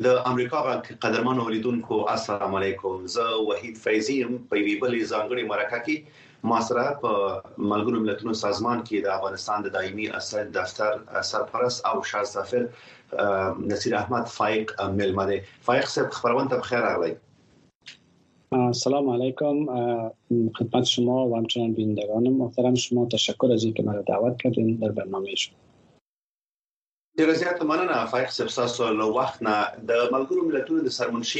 د امریکا قدرمن اوریدونکو السلام علیکم. زه وحید فیضی په وی بلې ځانګړي مرکه کې ما سره په ملګرو ملتونو سازمان کې د افغانستان د دایمي اسد دفتر سرپرست او شاه سفیر نصیر احمد فائق ملمه ده. فائق صاحب خبرونه ته بخیر راغلی. سلام علیکم خدمت شما و همچنان بینندگان محترم شما. تشکر از اینکه مرا دعوت کردین در برنامه شما. ډیره زیاته مننه فائق صاحب، تاسو له وخت نه د ملګرو ملتونو د سرمنشي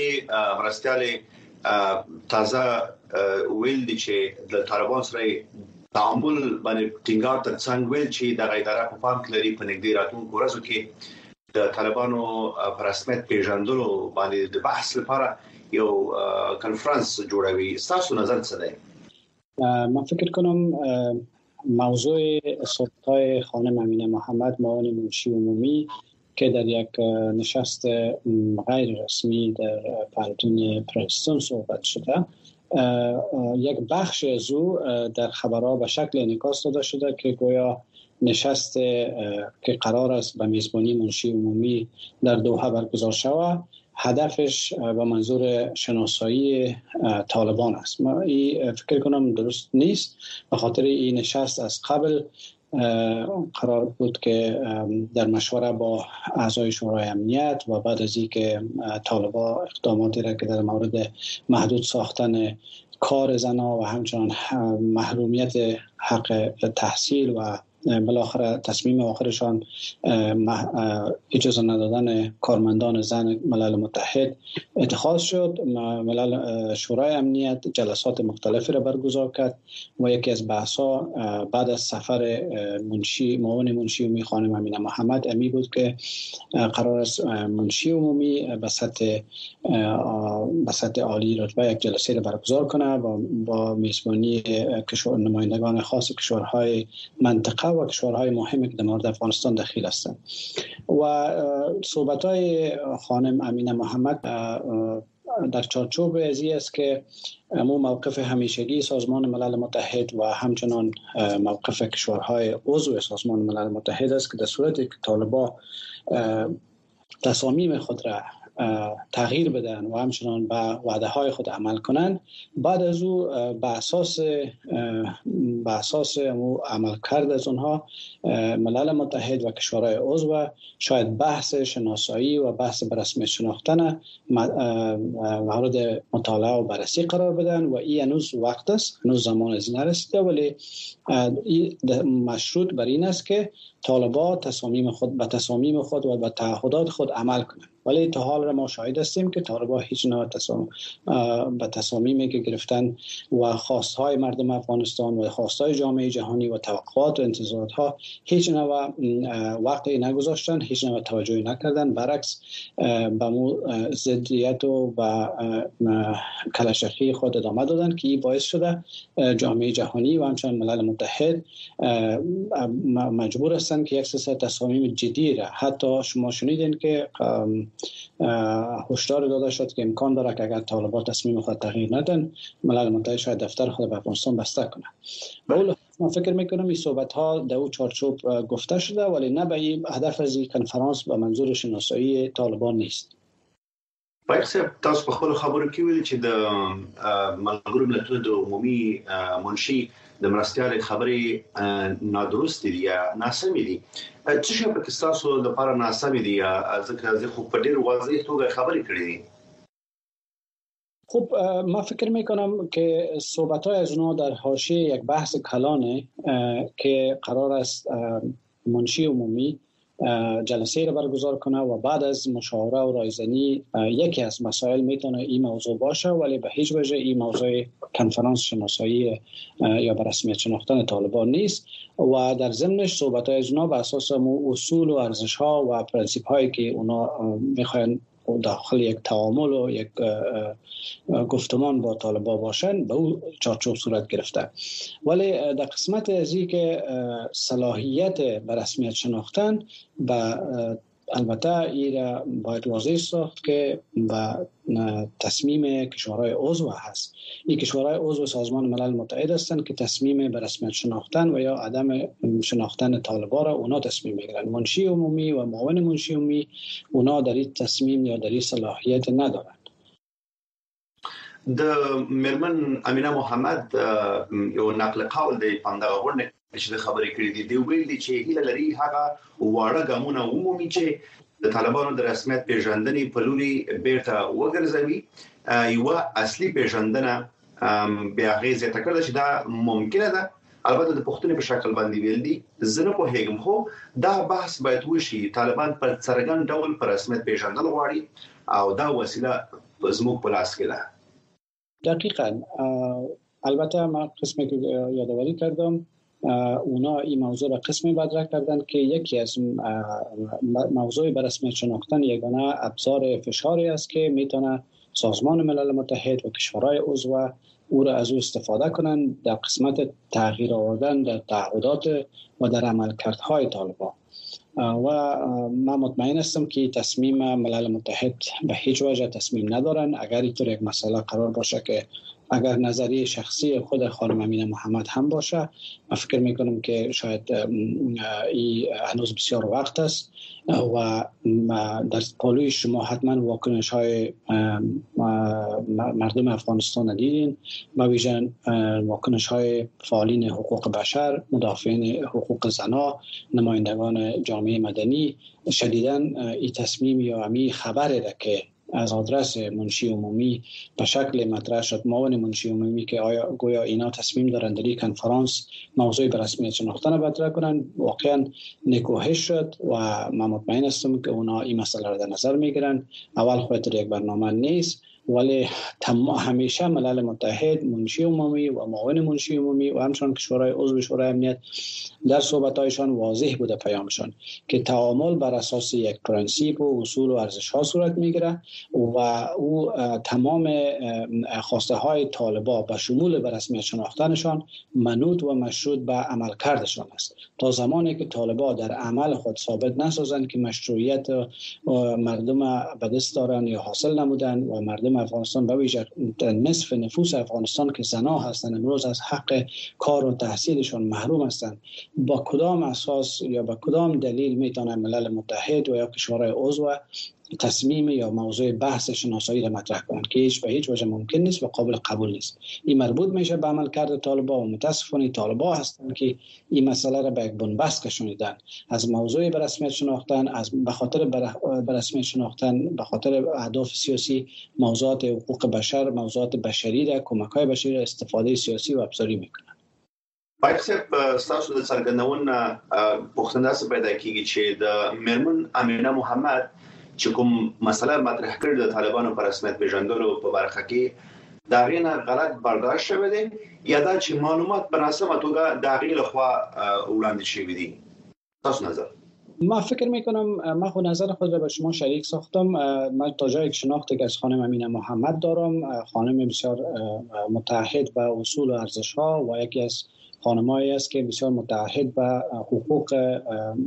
مرستيالي تازه ویل دي چې د طالبان سره تعامل باندې ټینګار ترڅنګ ویل چې د غیداره په پام کې لري په نږدې راتلونکو ورځو کې د طالبانو پر رسمیت پیژندلو باندې د بحث لپاره یو کانفرنس جوړوي. تاسو نظر څه دی؟ من فکر کنم موضوع صحبت‌های خانم امینه محمد معاون منشی عمومی که در یک نشست غیر رسمی در پانتون پرنستون صحبت شده، یک بخش از او در خبرها به شکل انعکاس داده شده که گویا نشست که قرار است به میزبانی منشی عمومی در دوحه برگزار شود هدفش به منظور شناسایی طالبان است. ما این فکر کنم درست نیست، به خاطر این نشست از قبل قرار بود که در مشوره با اعضای شورای امنیت و بعد از اینکه طالبان اقداماتی را که در مورد محدود ساختن کار زنها و همچنان محرومیت حق تحصیل و بالاخره تصمیم آخرشان اجازه ندادن کارمندان زن ملل متحد اتخاذ شد، ملل شورای امنیت جلسات مختلفی را برگزار کرد و یکی از بحث‌ها بعد از سفر معاون منشی عمومی خانم امینه محمد امی بود که قرار است منشی عمومی به سطح عالی رتبه یک جلسه را برگزار کنه با میزبانی نمایندگان خاص کشورهای منطقه و کشورهای مهمی که در مورد افغانستان دخیل هستند. و صحبت‌های خانم امینه محمد در چارچوب ازی است که موقف همیشگی سازمان ملل متحد و همچنان موقف کشورهای عضو سازمان ملل متحد است که در صورتی که طالبان تصامیم خود را تغییر بدن و همچنان به وعده های خود عمل کنند، بعد از او به اساس عمل کرد از اونها ملل متحد و کشورهای عضو شاید بحث شناسایی و بحث به رسمیت شناختن مورد مطالعه و بررسی قرار بدن و این هنوز وقت است، هنوز زمان از نرسیده، ولی مشروط بر این است که طالبان به تصامیم خود و به تعهدات خود عمل کنند. ولی تا حال ما شاهد هستیم که طالبان هیچ نوع به تصامیمی که گرفتن و خواستهای مردم افغانستان و خواستهای جامعه جهانی و توقعات و انتظاراتها هیچ نوع وقتی نگذاشتن، هیچ نوع توجهی نکردن، برعکس به ضدیت و کلاشخی خود ادامه دادن که این باعث شده جامعه جهانی و همچنین ملل متحد مجبور هستند که یک سلسله تصامیم جدی را، حتی شما شنیدین که هشدار داده شد که امکان داره که اگر طالبان تصمیم خود تغییر ندن ملل متحد شاید دفتر خود به افغانستان بسته کنه. به اون من فکر میکنم این صحبت ها در اون چارچوب گفته شده، ولی نه به این هدف از این کنفرانس به منظور شناسایی طالبان نیست. فائق صاحب، تاسو په خپل خبرو کې ویلي چې د ملګرو ملتونو د عمومي منشي د مرستيالي خبرې نادرست دي یا ناسمې دي. څه شی په تاسو لپاره ناسمې دي یا ځکه خو په ډېر واضح توګه خبرې کړې دي؟ خب من فکر میکنم که صحبت‌های از اونها در حاشیه یک بحث کلانه که قرار است منشی عمومی جلسه را برگزار کنه و بعد از مشاوره و رایزنی یکی از مسائل میتونه این موضوع باشه، ولی به هیچ وجه این موضوع کنفرانس شناسایی یا به رسمیت شناختن طالبان نیست و در ضمنش صحبت‌های از اونها به اساس اصول و ارزش‌ها و پرنسیپ‌هایی که اونا میخواین داخل یک تعامل و یک گفتمان با طالبان باشن به او چارچوب صورت گرفته. ولی در قسمت از این که صلاحیت به رسمیت شناختن به البته این باید واضح ساخت که و تصمیم کشورهای عضو هست. این کشورهای عضو سازمان ملل متحد هستند که تصمیم به رسمیت شناختن و یا عدم شناختن طالبان را اونا تصمیم میگیرن. منشی عمومی و معاون منشی عمومی اونا در این تصمیم یا در این صلاحیت ندارن. د مرمن امینا محمد یو نقل قول دی پاندغه ورنه چې د خبرې کړې دي دی ویل دي چې هیله لري هغه واړه ګامونه عمومي چې د طالبانو د رسمیت پیژندنې په لوري بیرته وګرځوي. یو اصلي پیژندنه بیا غیزه تکړه چې دا ممکنه ده. البته د پښتون په شکل باندې ویل دي زنه په هیګم خو دا بحث باید وشي. طالبان پر څرګند ډول پر رسمیت پیژندل غواړي او دا وسیله زموږ په لاس کې ده. دقیقاً. البته ما قسمی که یادآوری کردم اونا این موضوع را قسمی بدرک کردن که یکی از موضوع به رسمیت شناختن یگانه ابزار فشاری است که میتونه سازمان ملل متحد و کشورهای عضو او را از او استفاده کنند در قسمت تغییر آوردن در تعهدات و در عملکردهای طالبان. و من مطمئن هستم که تصمیم ملل متحد به هیچ وجه تصمیم ندارن. اگر اینطور یک مسئله قرار باشه که اگر نظریه شخصی خود خانم امینه محمد هم باشه، من فکر میکنم که شاید این هنوز بسیار وقت است و در پالوی شما حتما واکنش های مردم افغانستان دیدین، با ویژن واکنش های فعالین حقوق بشر، مدافعین حقوق زنان، نمایندگان جامعه مدنی. شدیداً این تصمیم یا امی خبره ده که از آدرس منشی عمومی به شکل مطرح شد، معاون منشی عمومی، که آیا گویا اینا تصمیم دارن در این کنفرانس موضوع به رسمیت شناختن را مطرح کنن، واقعا نکوهش شد و من مطمئن هستم که اونا این مسئله را در نظر میگیرن. اول خودت یک برنامه نیست، ولی همیشه ملل متحد، منشی عمومی و معاون منشی عمومی و همچنان کشورهای عضو شورای امنیت در صحبت‌هایشان واضح بوده پیامشان که تعامل بر اساس یک پرنسیپ و اصول و ارزش‌ها صورت میگیره و او تمام خواسته های طالبان به شمول به رسمیت شناختنشان منوط و مشروط به عملکردشان است. تا زمانی که طالبان در عمل خود ثابت نسازند که مشروعیت مردم به دست دارن یا حاصل نمودن و مردم افغانستان به ویژه نصف نفوس افغانستان که زنا هستند امروز از حق کار و تحصیلشان محروم هستند، با کدام اساس یا با کدام دلیل میتونه ملل متحد و یا کشورهای عضو تصمیم یا موضوع بحث شناسایی را مطرح کنند که هیچ به هیچ وجه ممکن نیست و قابل قبول نیست. این مربوط میشه به عملکرد طالبان و متاسفانه طالبان هستند که این مسئله را به یک بنبست کشوندن. از موضوع به رسمیت شناختن، از به خاطر به رسمیت شناختن، به خاطر اهداف سیاسی، موضوعات حقوق بشر، موضوعات بشری را، کمک‌های بشری را استفاده سیاسی و ابزاری میکنند. باید صاحب ستاسو د څرګندونې پوښتنه څه پیدا کیږي چې د مرمن امینا محمد چې کوم مسله مطرح کړې د طالبانو پر رسمیت پیژندلو په برخه کې دا غینه غلط برداشت شوی دی یا دا چې معلومات په ناسمه توګه د غیله خوا وړاندې شوی دي؟ تاسو نظر؟ من فکر میکنم، من خود نظر خود را به شما شریک ساختم. من تا جایی که شناختی که از خانم امینه محمد دارم، خانم بسیار متعهد به اصول و ارزش ها و یکی از خانمایی است که بسیار متعهد به حقوق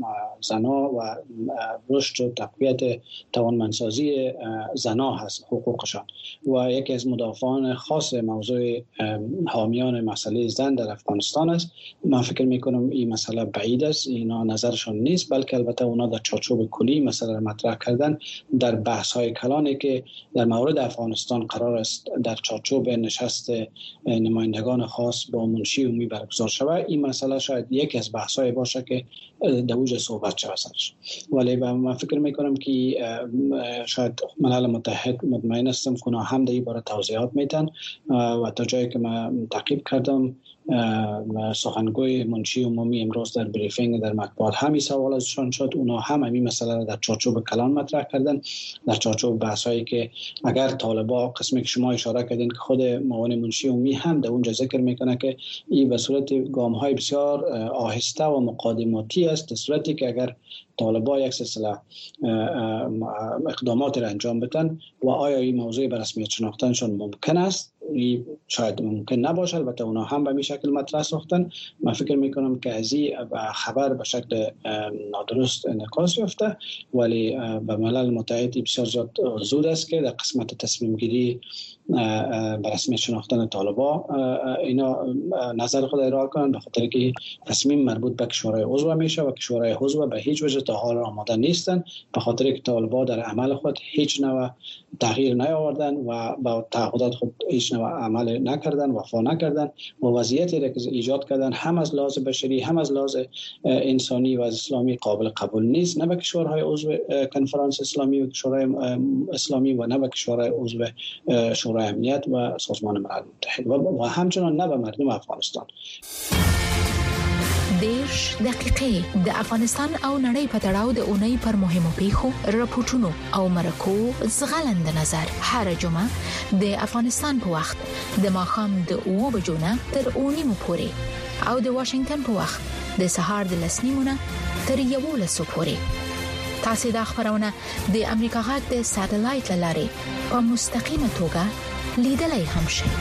زنا و رشد و تقویت توانمندسازی زنا هست، حقوقشان، و یکی از مدافعان خاص موضوع حامیان مسئله زن در افغانستان است. من فکر میکنم این مسئله بعید است، اینا نظرشان نیست، بلکه البته اونا در چارچوب کلی مسئله را مطرح کردن در بحث های کلانی که در مورد افغانستان قرار است در چارچوب نشست نمایندگان خاص با منشی عمومی برگزار شود. این مسئله شاید یکی از بحث‌های باشه که در اوج صحبت شود سرش، ولی من فکر میکنم که شاید ملل متحد مطمئن هستم که اونا هم در این باره توضیحات میتن و تا جایی که من تعقیب کردم سخنگوی منشی عمومی امروز در بریفینگ در مطبوعات همین سوال ازشان شد. اونا هم همین مسئله را در چارچوب کلان مطرح کردن، در چارچوب بحثایی که اگر طالبان قسمی که شما اشاره کردین که خود معاون منشی عمومی هم در اونجا ذکر میکنه که این به صورت گام‌های بسیار آهسته و مقدماتی است، در صورتی که اگر طالبان یک سلسله اقدامات را انجام بدن و آیا این موضوع به رسمیت شناختنشان ممکن است شاید ممکن نباشه، البته اونا هم به این شکل مطرح ساختن. من فکر میکنم که از این خبر به شکل نادرست انعکاس یافته، ولی به ملل متحد بسیار زیاد زود است که در قسمت تصمیم گیری به رسمیت شناختن طالبان اینا نظر خود ارائه کنند، به خاطر که تصمیم مربوط به کشورهای عضو میشه و کشورهای عضو به هیچ وجه تا حال آماده نیستن، به خاطر که طالبان در عمل خود هیچ نوع تغییر نیاوردن و با تعهدات خود هیچ نوع عمل نکردن، وفا نکردن و وضعیتی را که ایجاد کردن هم از لحاظ بشری هم از لحاظ انسانی و اسلامی قابل قبول نیست، نه به کشورهای عضو کنفرانس اسلامی و کشورهای اسلامی و نه به کشورهای عضو شورای امنیت و سازمان ملل متحد و همچنان نه به مردم افغانستان. 10 دقیقې د افغانستان او نړۍ په تړاو د اونۍ پر مهمو پیښو راپورټونو او مرکو زغلند نظر هر جمعه د افغانستان په وخت د ماښام د 2 بجو نه تر 9 پورې او د واشنگټن په وخت د سهار د 10 نه تر 11 پورې. تاسو د خبرونه د امریکا غږ د ساتلایت لارې په مستقیمه توګه لیدلای هم شئ.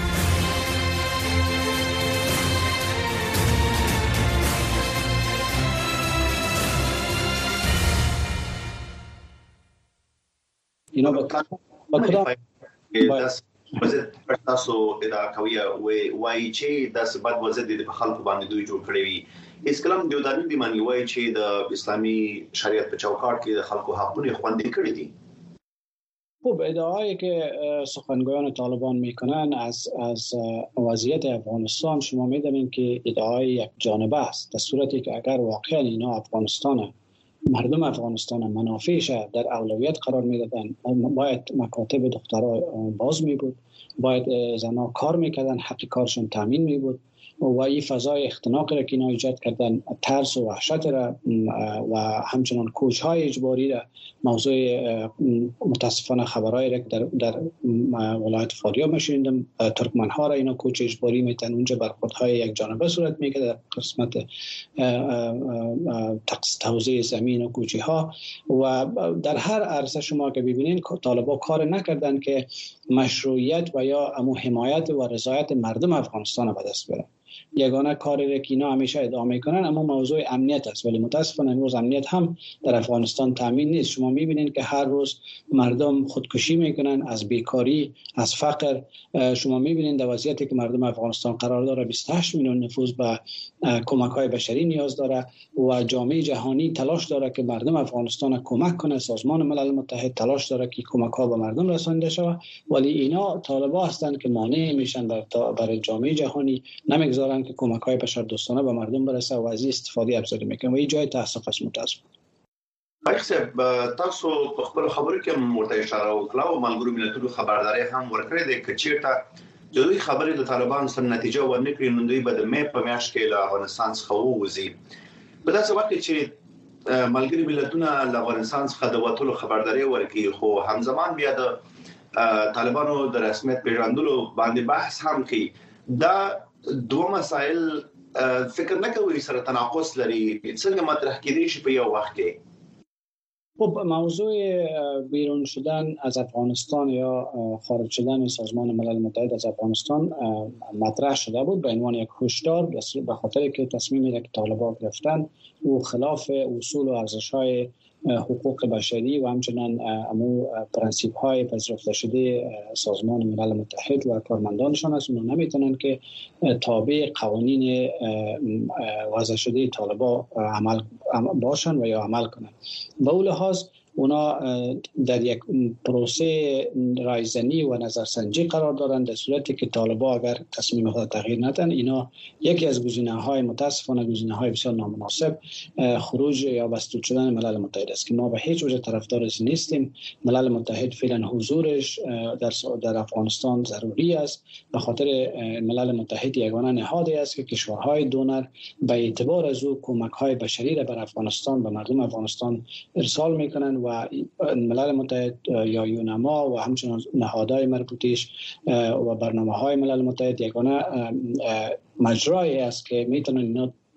اینا با کدام وزید تاسو ادعا کوي وای چې د سبد وزید د خلکو باندې دوی جوړ کړی وي. اسلام د ودانۍ دی معنی وای چې د اسلامي شریعت په چوکاټ کې د خلکو حقوق خوندي کړی دي. خب ادعایی که سخنگویان طالبان میکنن از وضعیت افغانستان شما میدونید که ادعای یک جانبه است، در صورتی که اگر واقعا اینا افغانستان مردم افغانستان منافعش در اولویت قرار میدادن، باید مکاتب دخترها باز می بود، باید زنها کار میکردن، حق کارشون تامین می بود و این فضای اختناقی را که اینا ایجاد کردن، ترس و وحشت را و همچنان کوچهای اجباری را، موضوع متاسفانه خبرهای را که در ولایت فاریاب میشنیدم، ترکمن ها را اینا کوچ اجباری میتن، اونجا برخوردهای یک جانبه صورت میگه در قسمت توزیع زمین و کوچه ها و در هر عرصه شما که ببینین طالبان کار نکردن که مشروعیت و یا حمایت و رضایت مردم افغانستان به دست بیارن. یگانه کاری که اینا همیشه ادعا میکنن اما موضوع امنیت است، ولی متاسفانه امروز امنیت هم در افغانستان تامین نیست. شما میبینید که هر روز مردم خودکشی میکنن از بیکاری، از فقر. شما میبینید در وضعیتی که مردم افغانستان قرار داره 28 میلیون نفوس به کمک های بشری نیاز داره و جامعه جهانی تلاش داره که مردم افغانستان کمک کنه، سازمان ملل متحد تلاش داره که کمک ها به مردم رسانده شود، ولی اینا طالبان هستند که مانع میشن برای جامعه جهانی، نمیگذارن که کمک های بشر دوستانه به مردم برسه و از استفاده ابزاری میکنن و این جای تاسف است. متاسفم. تاسو په خپل خبرو کې مرته اشاره وکړه او ملګرو ملتونو خبرداري هم ورکړې ده چې چیرته دوی خبرې د طالبان سره نتیجه ورنکړي نو دوی به د مې په میاشت کې له افغانستان څخه ووځي. په داسې وخت کې چې ملګري ملتونه له افغانستان څخه د وټولو خبرداري ورکړي، خو همزمان بیا د طالبانو د رسمیت پیژندلو باندې بحث هم کوي. دا دوه مسائل فکر نه کوي سره تناقض لري، څنګه مطرح کېدای شي په یو وخت کې؟ خب موضوع بیرون شدن از افغانستان یا خارج شدن سازمان ملل متحد از افغانستان مطرح شده بود به عنوان یک هشدار، به خاطر که تصمیمی که طالبان گرفتن او خلاف اصول و ارزش‌های حقوق بشری و همچنان امو پرنسیپ های پذیرفته شده سازمان ملل متحد و کارمندانشان است. اونا نمیتونن که تابع قوانین وضع شده طالبان عمل باشن و یا عمل کنن. به اون لحاظ اونا در یک پروسه رایزنی و نظرسنجی قرار دارند. در صورتی که طالبان اگر تصمیم خود تغییر ندن، اینا یکی از گزینه‌های متاسفانه گزینه‌های بسیار نامناسب خروج یا بازداشت شدن ملل متحد است که ما به هیچ وجه طرفدار از نیستیم. ملل متحد فعلا حضورش در افغانستان ضروری است، به خاطر ملل متحد یگانه نهادی است که کشورهای دونر به اعتبار از او کمک‌های بشری را بر افغانستان به مردم افغانستان ارسال می‌کنند و ملل متحد یا یونما و همچنین نهادهای مربوطش و برنامه‌های ملل متحد یگانه مجرایی است که میتونن اینا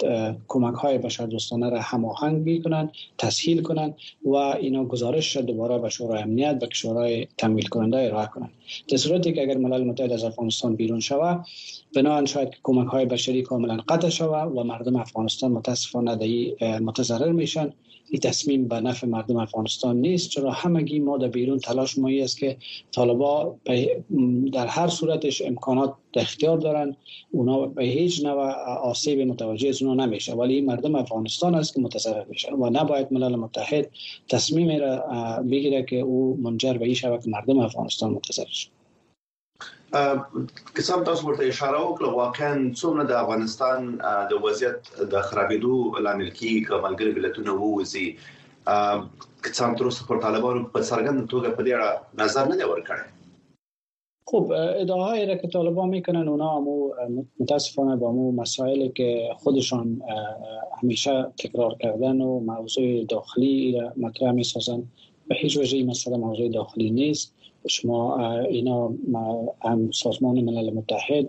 کمک‌های بشردوستانه را هماهنگ کنند، تسهیل کنند و اینا گزارش دوباره به شورای امنیت و شورای تمویل کننده ارائه کنند. در صورتی که اگر ملل متحد از افغانستان بیرون شود، بنابراین شاید کمک‌های بشری کاملا قطع شود و مردم افغانستان متاسفانه متضرر میشن. این تصمیم به نفع مردم افغانستان نیست، چرا همگی ما در بیرون تلاش مایی است که طالبان در هر صورتش امکانات در اختیار دارن، اونا به هیچ نوع آسیب متوجه از اونا نمیشه، ولی مردم افغانستان است که متضرر میشن و نباید ملل متحد تصمیم را بگیره که او منجر به این شود که مردم افغانستان متضرر شد. قسم تاسو ورته اشاره وکړه، واقعا څومره د افغانستان د وضعیت د خرابېدو لامل کیږي چې ملګری ملتونه ووزي، قسم تر اوسه پر طالبانو په څرګنده توګه په دې اړه نظر نه دی ورکړی. خب ادعاهایی را که طالبان میکنن اونا متاسفانه با مسائلی که خودشان همیشه تکرار کردن و موضوع داخلی را مطرح میسازن. به هیچ وجه این مسئله موضوع داخلی نیست. شما اینا هم سازمان ملل متحد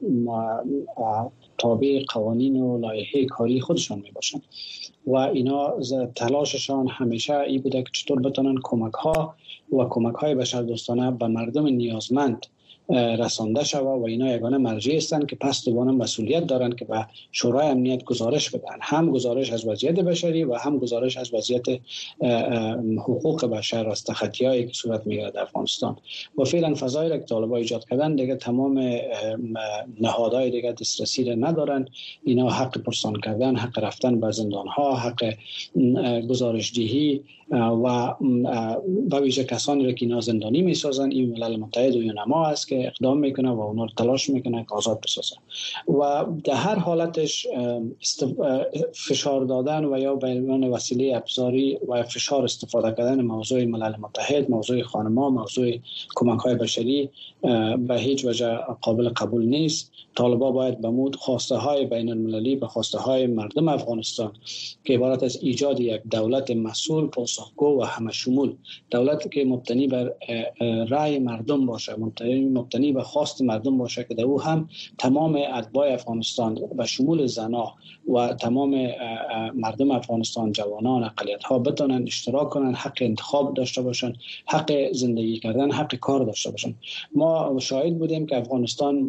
تابع قوانین و لایحه کاری خودشان می باشند و اینا تلاششان همیشه این بوده که چطور بتونن کمک های بشردوستانه به مردم نیازمند رسانده شود و اینا یگانه مرجع هستند که پس دوباره مسئولیت دارند که به شورای امنیت گزارش بدن، هم گزارش از وضعیت بشری و هم گزارش از وضعیت حقوق بشر از تخطی‌هایی که صورت میگیره در افغانستان. و فعلا فضایی را که طالبان ایجاد کردن دیگه تمام نهادهای دیگه دسترسی را ندارن. اینا حق پرسان کردن، حق رفتن به زندان‌ها، حق گزارش‌دهی و به ویژه کسانی را که اینا زندانی میسازن، این ملل متحد و یونما است که اقدام میکنه و اونا رو تلاش میکنه که آزاد بسازن و در هر حالتش فشار دادن و یا به عنوان وسیله ابزاری و فشار استفاده کردن موضوع ملل متحد، موضوع خانما، موضوع کمک‌های بشری به هیچ وجه قابل قبول نیست. طالبان باید به مود خواسته های بین المللی به خواسته های مردم افغانستان که عبارت از ایجاد یک دولت مسئول، پاسخگو و همه شمول، دولتی که مبتنی بر رأی مردم باشه، مبتنی به خواست مردم باشه که در او هم تمام اتباع افغانستان به شمول زنان و تمام مردم افغانستان، جوانان، اقلیت ها بتونن اشتراک کنن، حق انتخاب داشته باشن، حق زندگی کردن، حق کار داشته باشن. ما شاهد بودیم که افغانستان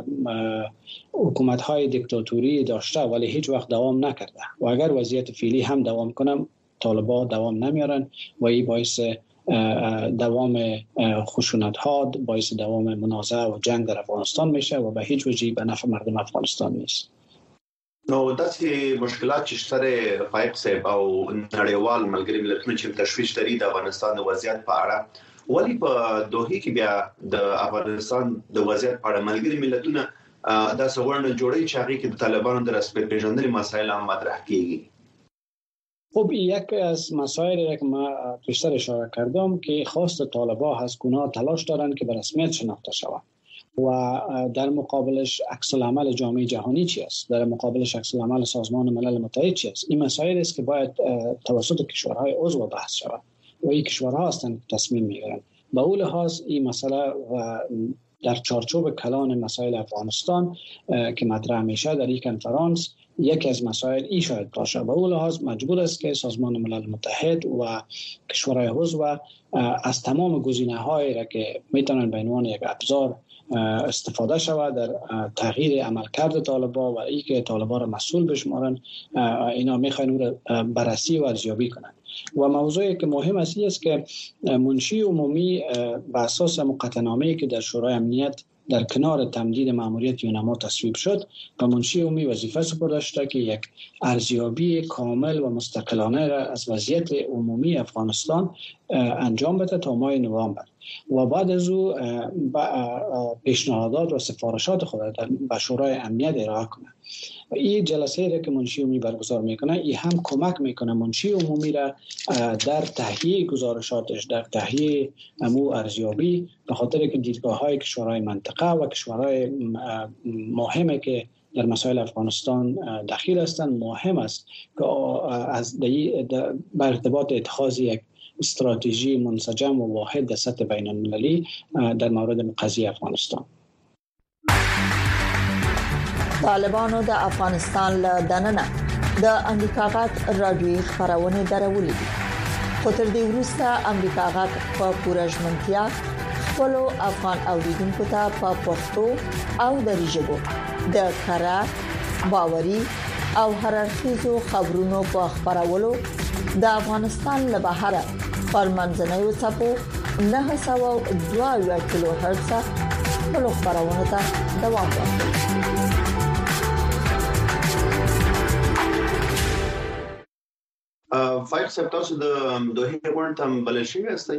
حکومت های دیکتاتوری داشته ولی هیچ وقت دوام نکرده و اگر وضعیت فعلی هم دوام کنه طالبان دوام نمیارن و این باعث دوام خشونت ها، باعث دوام منازعه و جنگ در افغانستان میشه و به هیچ وجه به نفع مردم افغانستان نیست. نو داسې مشکلات چې شته فایق صاحب او نړیوال ملګری ملتونه چې تشویش لري د افغانستان د وضعیت په اړه، ولی په دوحه کې بیا د افغانستان د وضعیت په اړه ملګری ملتونه دا څورنه جوړي چې هغه کې د طالبانو د رسمیت پیژندنې مسایل هم مطرح کیږي. خب یکی از مسائلی که ما پیشتر اشاره کردم که خواست طالبان هست که اونها تلاش دارن که به رسمیت شناخته شوند و در مقابلش عکس العمل جامعه جهانی چی است، در مقابلش عکس العمل سازمان ملل متحد چی است. این مسائل است که باید توسط کشورهای عضو بحث شود و این کشورها هستند که تصمیم میگیرند. به اون لحاظ این مسئله و در چارچوب کلان مسائل افغانستان که مطرح میشه در این کنفرانس یکی از مسائل این شاید باشه. به اون لحاظ مجبور است که سازمان ملل متحد و کشورهای عضو از تمام گزینه‌هایی را که میتونن به عنوان یک ابزار استفاده شود در تغییر عملکرد طالبان و اینکه طالبان را مسئول بشمارن، اینا میخواین او را بررسی و ارزیابی کنند. و موضوعی که مهم است که منشی عمومی به اساس مقطعه‌نامه‌ای که در شورای امنیت در کنار تمدید مأموریت یونما تصویب شد و منشی عمومی وظیفه سپرده شده که یک ارزیابی کامل و مستقلانه را از وضعیت عمومی افغانستان انجام بده تا ماه نوامبر و بعد از او پیشنهادات و سفارشات خود به شورای امنیت ارائه کنه. و این جلسه را که منشی عمومی برگزار میکنه این هم کمک میکنه منشی عمومی را در تهیه گزارشاتش، در تهیه امو ارزیابی، به خاطر که دیدگاه‌های کشورهای منطقه و کشورهای مهمه که در مسائل افغانستان دخیل هستند مهم است که از بر ارتباط اتخاذ یک استراتژی منسجم و واحد در سطح بین المللی در مورد قضیه افغانستان. طالبانو د افغانستان له دننه د امریکا غږ رادیوي خبرونه درولې دي. خو تر دې وروسته امریکا غږ په پوره ژمنتیا خپل افغان اوریدونکو ته په پښتو او دری ژبه د کره باوري او هررخیزو خبرونو په خبرولو د افغانستان له بهر پر منځنوي څپو 902 کیلو هرتز په خبرونه ته دوام ورکوي. فایق سب تاسو د دوه غونډه هم بل شي هستي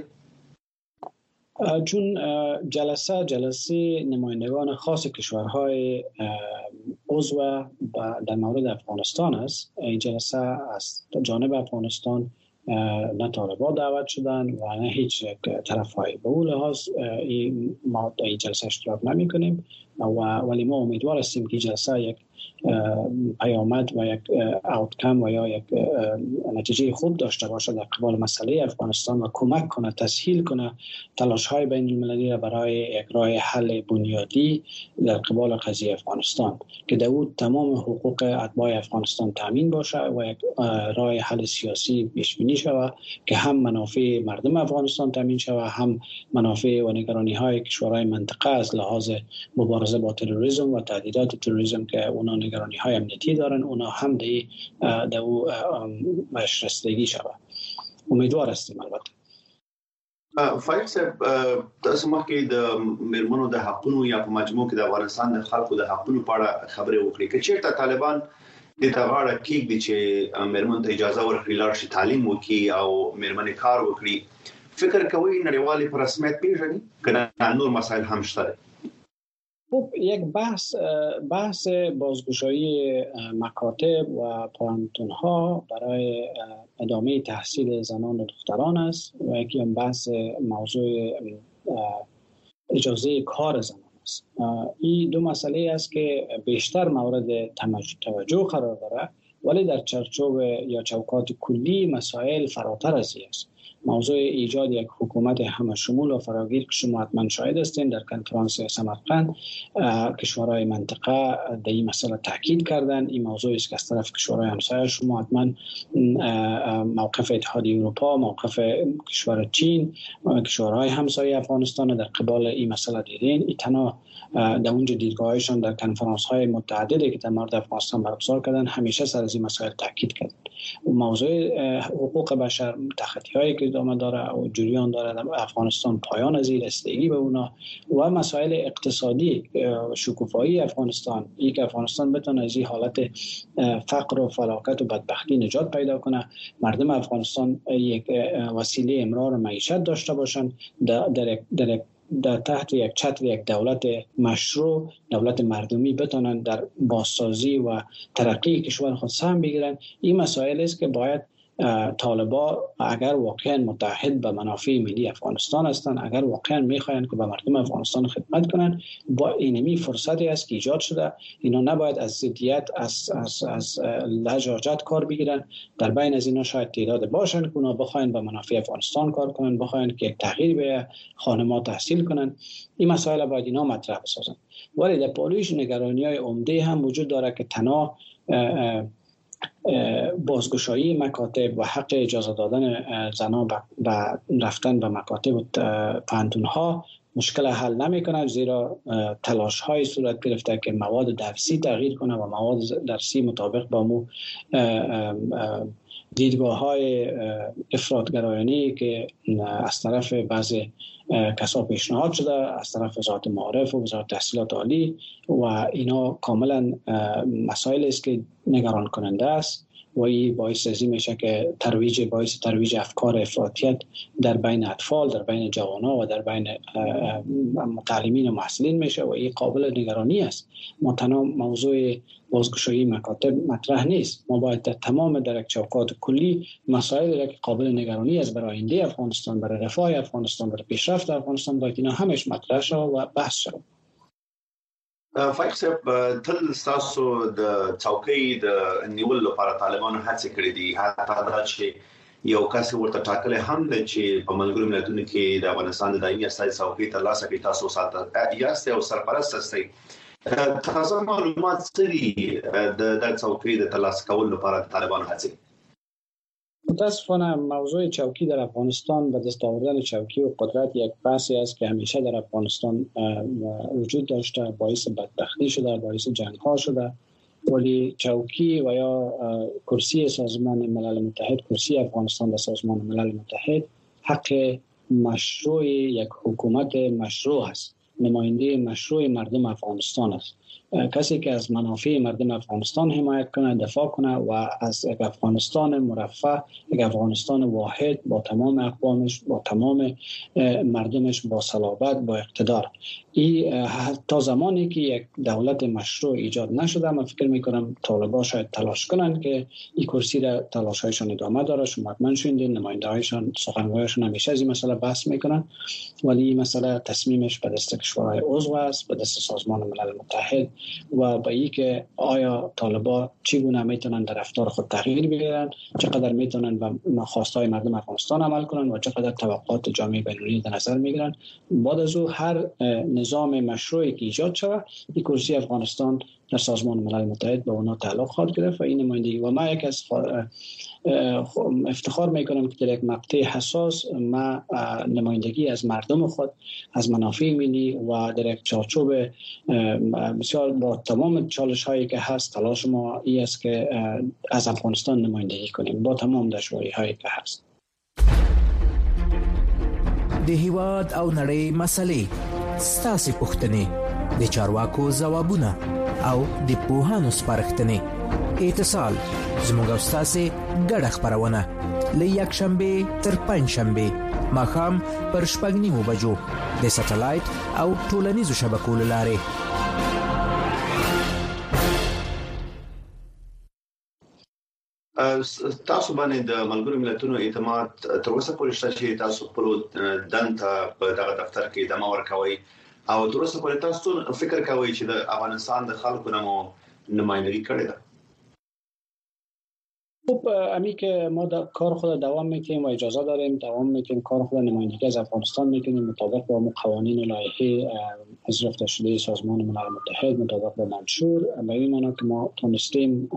چون جلسه نمایندگان خاص کشورهای عضو در مورد افغانستان است. این جلسه از جانب افغانستان نه طالبان دعوت شدن و نه هیچ طرفهای. به اون لحاظ ما در این جلسه اشتراک نمی کنیم ولی ما امیدوار هستیم که جلسه یک پیامد و یک آوتکم و یا یک نتیجه خوب داشته باشه در قبال مسئله افغانستان و کمک کنه تسهیل کنه تلاش‌های بین المللی را برای یک راه حل بنیادی در قبال قضیه افغانستان که در اون تمام حقوق اتباع افغانستان تامین باشه و یک راه حل سیاسی پیش بینی شود که هم منافع مردم افغانستان تامین شود هم منافع و نگرانی‌های کشورهای منطقه از لحاظ مبارزه با تروریسم و تهدیدات تروریسم که اونا نگرانی‌های امنیتی دارن اونا هم در او رسیدگی شود. امیدوار هستیم. البته فایق صاحب تاسو مخکې د میرمنو د حقوقو یا په مجموع کې د افغانستان د خلکو د حقوقو په اړه خبرې وکړي چې چیرته طالبان د تغاړه کېږي چې میرمنو ته اجازه ورکړي لاړ شي تعلیم وکړي او میرمنې کار وکړي فکر کوي نړیوالي په رسمیت پیژني کنه نور مسائل هم شته؟ خب یک بحث بازگشایی مکاتب و پانتون‌ها برای ادامه تحصیل زنان و دختران است و یکی هم بحث موضوع اجازه کار زنان است. این دو مسئله است که بیشتر مورد توجه قرار دارد ولی در چارچوب یا چوکات کلی مسائل فراتر از این است. موضوع ایجاد یک حکومت همشمول و فراگیر که شما حتما شاهد هستین در کنفرانس سمرقند کشورهای منطقه در این مسئله تاکید کردن. این موضوع است که از طرف کشورهای همسایه شما حتما موقف اتحادیه اروپا، موقف کشور چین، کشورهای همسایه افغانستان در قبال این مسئله دیدین. این تنها در اونجا دیدگاهشان در کنفرانس های متعددی که در مورد افغانستان برگزار کردن همیشه سر از این مسائل تاکید کردن. موضوع حقوق بشر تخطی‌هایی که ادامه داره و جریان داره در افغانستان پایان از رسیدگی به اونا و مسائل اقتصادی شکوفایی افغانستان، این که افغانستان بتونه از این حالت فقر و فلاکت و بدبختی نجات پیدا کنه، مردم افغانستان یک وسیله امرار معیشت داشته باشن در تحت یک چتر یک دولت مشروع، دولت مردمی بتونن در بازسازی و ترقی کشور خود سهم بگیرن. این مسائل است که باید طالبان اگر واقعا متحد به منافع ملی افغانستان هستند، اگر واقعا میخواهند که به مردم افغانستان خدمت کنند، با اینمی فرصتی است که ایجاد شده. اینا نباید از ضدیت از لجاجت کار بگیرن. در بین از اینا شاید تعداد باشن که اونا بخواهند به منافع افغانستان کار کنند، بخواهند که یک تغییر به خانم‌ها تحصیل کنند. این مسائل باید اینا مطرح بسازند. ولی در پالویش نگرانی‌های عمده هم وجود داره که تنها بازگشایی مکاتب و حق اجازه دادن زنان و رفتن به مکاتب و پانتون‌ها مشکل حل نمی‌کند، زیرا تلاش‌های صورت گرفته که مواد درسی تغییر کنه و مواد درسی مطابق با مو دیدگاه‌های افراط‌گرایانه‌ای که از طرف بعضی کسا پیشنهاد شده از طرف وزارت معارف و وزارت تحصیلات عالی و اینا کاملا مسائل است که نگران کننده است و این باعث ازی میشه که باعث ترویج افکار افراطیت در بین اطفال، در بین جوانان و در بین متعلمین و محصلین میشه و این قابل نگرانی است. تنها موضوع بازگشایی مکاتب مطرح نیست. ما باید در تمام درک چوکات کلی مسائلی را که قابل نگرانی است برای آینده افغانستان، برای رفاه افغانستان، برای پیشرفت افغانستان باید اینا همش مطرح شود و بحث شود. فایق صاحب تل تاسو د چوکۍ د نیول لپاره طالبانو هڅه کړې دي، حتی دا چې یو کس ورته ټاکل هم دی چې په ملګرو ملتونو کې د افغانستان د دایمي استازي چوکۍ ترلاسه کړي. تاسو ساته یاست او سرپرست استئ تازه معلومات سری د څوکۍ د ترلاسه کولو لپاره طالبان هڅه. متاسفانه موضوع چوکی در افغانستان به دست آوردن چوکی و قدرت یک بحثی است که همیشه در افغانستان وجود داشته، باعث بدبختی شده، باعث جنگ ها شده. ولی چوکی و یا کرسی سازمان ملل متحد، کرسی افغانستان در سازمان ملل متحد حق مشروع یک حکومت مشروع است، نماینده مشروع مردم افغانستان است. کسی که از منافع مردم افغانستان حمایت کنه، دفاع کنه و از یک افغانستان مرفه، یک افغانستان واحد با تمام اقوامش، با تمام مردمش، با صلابت، با اقتدار. این تا زمانی که یک دولت مشروع ایجاد نشده، من فکر میکنم طالبان شاید تلاش کنن که این کرسی را تلاشایشان ادامه داره. شما حتما شنیدین نماینده هایشان، سخنگویشان همیشه از این مسئله بحث میکنن، ولی این مسئله تصمیمش به دست کشورهای عضو است، به دست سازمان ملل متحد و با این که آیا طالبان چگونه میتونن در رفتار خود تغییر بگیرن، چقدر میتونن به خواستهای مردم افغانستان عمل کنن و چقدر توقعات جامعه بین‌المللی در نظر میگیرن. بعد از او هر نظام مشروعی که ایجاد شود، این کرسی افغانستان در سازمان ملل متحد به اونا تعلق خواهد گرفت و این نمایندگی. و من یک از افتخار میکنم که در یک مقطع حساس ما نمایندگی از مردم خود، از منافع ملی و در یک چارچوب بسیار با تمام چالش هایی که هست، تلاش ما این است که از افغانستان نمایندگی کنیم با تمام دشواری هایی که هست. د هیواد او نړۍ مسلې، ستاسې پوښتنې، د چارواکو ځوابونه او د پوهانو سپارښتنې. اتصال زموږ او ستاسې ګډه خپرونه له یکشنبې تر پنجشنبې ماښام پر 6:30 بجو د سټلایټ او ټولنیزو شبکو له لارې. تاسو باندې د ملګرو ملتونو اعتماد تر اوسه پورې شته چې تاسو خپل دنده په دغه دفتر کې ادامه ورکوي او تر اوسه پورې تاسو فکر کوئ چې د افغانستان د خلکو نمایندګي کړې ده؟ خب امی که ما کار خود دوام میکنیم و اجازه داریم دوام میکنیم، کار خود نمایندگی از افغانستان میکنیم مطابق با قوانین و لایحه پذیرفته شده سازمان ملل متحد، مطابق با منشور. به این معنی که ما تونستیم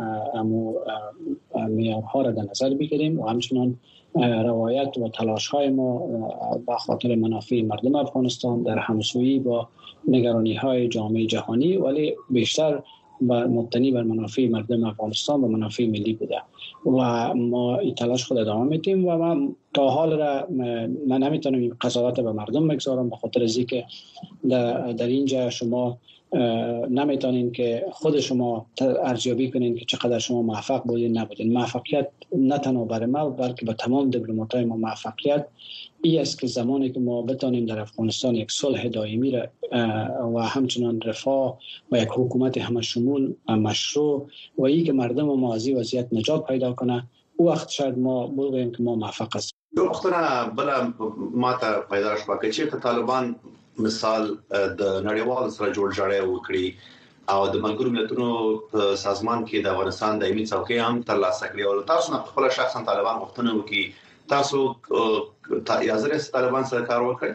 معیارها را در نظر بگیریم و همچنان روایت و تلاش های ما به خاطر منافع مردم افغانستان در همسویی با نگرانی های جامعه جهانی، ولی بیشتر مبتنی بر منافع مردم افغانستان و منافع ملی بوده و ما این تلاش خود ادامه میدیم. و من تا حال را من نمیتونم این قضاوت به مردم بگذارم، به خاطر از اینکه در اینجا شما نمیتونین که خود شما ارزیابی کنین که چقدر شما موفق بودین نبودین. موفقیت نه تنها برای ما بلکه به تمام دیپلمات‌های ما موفقیت این است که زمانی که ما بتانیم در افغانستان یک صلح دائمی را و همچنان رفاه و یک حکومت همشمول مشروع و این که مردم ما از این وضعیت نجات پیدا کنه، او وقت شاید ما بگوییم که ما موفق هستیم. یو وختونه بل ماته پیدا شوه که چیرته طالبان مثال د نړیوال سره جوړجاړی وکړي او د ملګرو ملتونو سازمان کې د افغانستان دایمي څوکۍ هم ترلاسه کړي او تاسو نه خپل شخصا طالبان غوښتنه وکړي، تاسو یازره طالبان سره کار وکړي؟